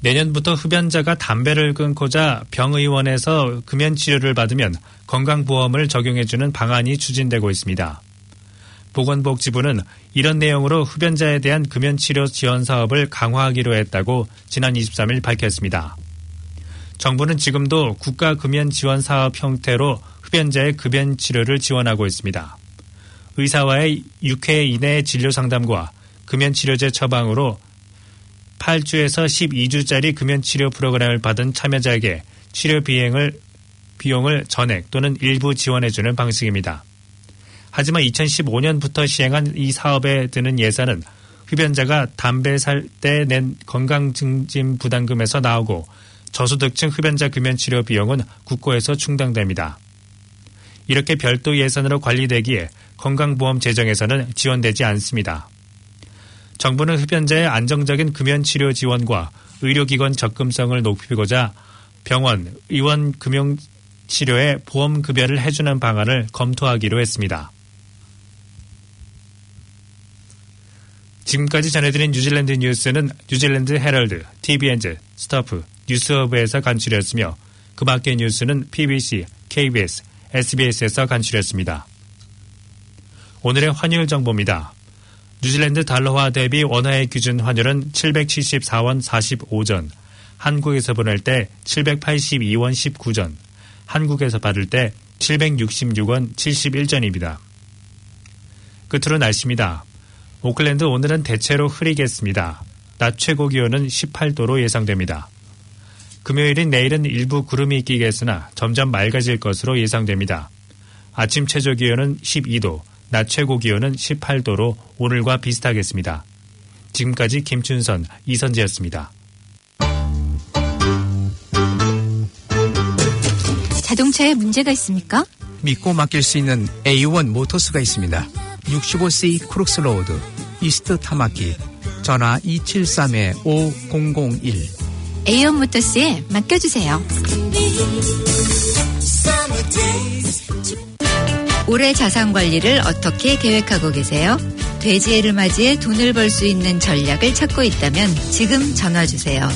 내년부터 흡연자가 담배를 끊고자 병의원에서 금연치료를 받으면 건강보험을 적용해주는 방안이 추진되고 있습니다. 보건복지부는 이런 내용으로 흡연자에 대한 금연치료 지원 사업을 강화하기로 했다고 지난 23일 밝혔습니다. 정부는 지금도 국가금연지원사업 형태로 흡연자의 금연치료를 지원하고 있습니다. 의사와의 6회 이내 진료상담과 금연치료제 처방으로 8주에서 12주짜리 금연치료 프로그램을 받은 참여자에게 치료 비용을 전액 또는 일부 지원해주는 방식입니다. 하지만 2015년부터 시행한 이 사업에 드는 예산은 흡연자가 담배 살 때 낸 건강증진 부담금에서 나오고 저소득층 흡연자 금연치료 비용은 국고에서 충당됩니다. 이렇게 별도 예산으로 관리되기에 건강보험 재정에서는 지원되지 않습니다. 정부는 흡연자의 안정적인 금연치료 지원과 의료기관 접근성을 높이고자 병원, 의원 금연치료에 보험급여를 해주는 방안을 검토하기로 했습니다. 지금까지 전해드린 뉴질랜드 뉴스는 뉴질랜드 헤럴드, TVNZ, 스타프, 뉴스허브에서 간추렸으며 그 밖의 뉴스는 PBC, KBS, SBS에서 간추렸습니다. 오늘의 환율 정보입니다. 뉴질랜드 달러화 대비 원화의 기준 환율은 774원 45전, 한국에서 보낼 때 782원 19전, 한국에서 받을 때 766원 71전입니다. 끝으로 날씨입니다. 오클랜드 오늘은 대체로 흐리겠습니다. 낮 최고 기온은 18도로 예상됩니다. 금요일인 내일은 일부 구름이 끼겠으나 점점 맑아질 것으로 예상됩니다. 아침 최저 기온은 12도, 낮 최고 기온은 18도로 오늘과 비슷하겠습니다. 지금까지 김춘선, 이선재였습니다. 자동차에 문제가 있습니까? 믿고 맡길 수 있는 A1 모터스가 있습니다. 65C 크룩스로드, 이스트 타마키, 전화 273-5001. A1 모터스에 맡겨주세요. 올해 자산 관리를 어떻게 계획하고 계세요? 돼지해를 맞이해 돈을 벌 수 있는 전략을 찾고 있다면 지금 전화 주세요.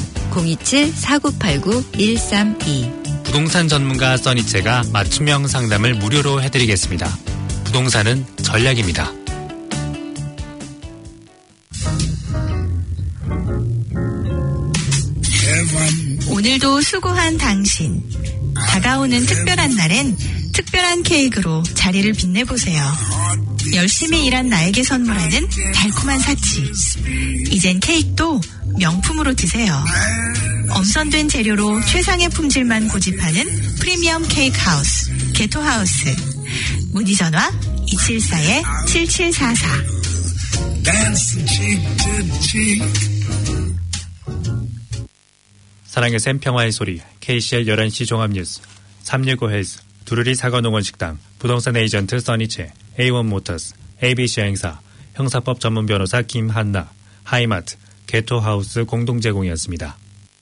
027-4989-132. 부동산 전문가 써니체가 맞춤형 상담을 무료로 해드리겠습니다. 부동산은 전략입니다. 오늘도 수고한 당신. 다가오는 특별한 날엔 특별한 케이크로 자리를 빛내보세요. 열심히 일한 나에게 선물하는 달콤한 사치. 이젠 케이크도 명품으로 드세요. 엄선된 재료로 최상의 품질만 고집하는 프리미엄 케이크 하우스, 게토 하우스. 문의 전화 274-7744. 사랑의 샘 평화의 소리, KCL 11시 종합뉴스, 365 헬스, 두루리 사과농원식당, 부동산 에이전트 써니체, A1 모터스, ABC 여행사, 형사법 전문 변호사 김한나, 하이마트, 게토하우스 공동 제공이었습니다.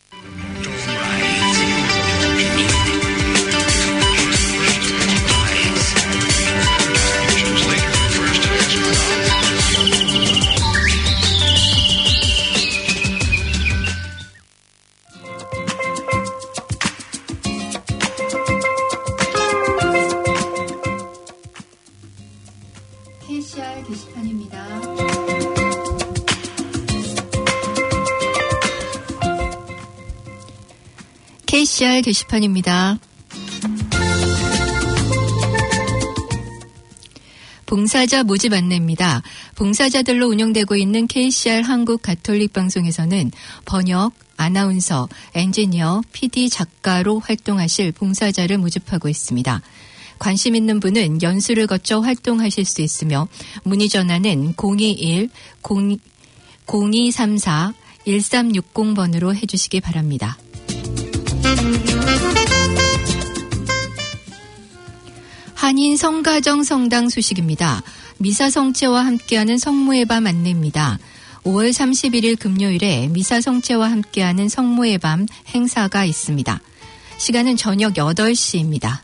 KCR 게시판입니다. KCR 게시판입니다. 봉사자 모집 안내입니다. 봉사자들로 운영되고 있는 KCR 한국 가톨릭 방송에서는 번역, 아나운서, 엔지니어, PD, 작가로 활동하실 봉사자를 모집하고 있습니다. 관심 있는 분은 연수를 거쳐 활동하실 수 있으며 문의 전화는 021-0234-1360번으로 해주시기 바랍니다. 한인 성가정 성당 소식입니다. 미사 성체와 함께하는 성모의 밤 안내입니다. 5월 31일 금요일에 미사 성체와 함께하는 성모의 밤 행사가 있습니다. 시간은 저녁 8시입니다.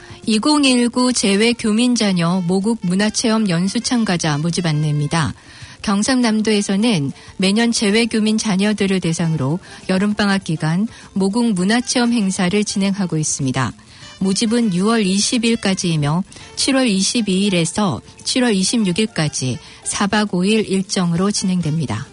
(2019) 재외 교민 자녀 모국 문화체험 연수 참가자 모집 안내입니다. 경상남도에서는 매년 재외교민 자녀들을 대상으로 여름방학 기간 모국 문화체험 행사를 진행하고 있습니다. 모집은 6월 20일까지이며 7월 22일에서 7월 26일까지 4박 5일 일정으로 진행됩니다.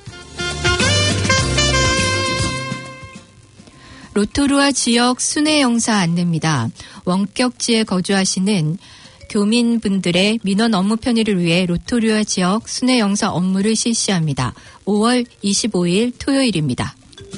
로토루아 지역 순회영사 안내입니다. 원격지에 거주하시는 교민분들의 민원 업무 편의를 위해 로토루아 지역 순회영사 업무를 실시합니다. 5월 25일 토요일입니다.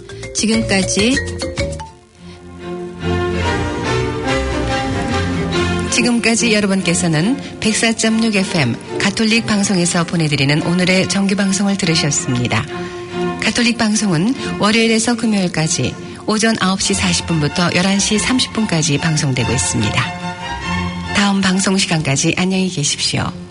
지금까지 여러분께서는 104.6 FM 가톨릭 방송에서 보내드리는 오늘의 정규방송을 들으셨습니다. 가톨릭 방송은 월요일에서 금요일까지 오전 9시 40분부터 11시 30분까지 방송되고 있습니다. 다음 방송 시간까지 안녕히 계십시오.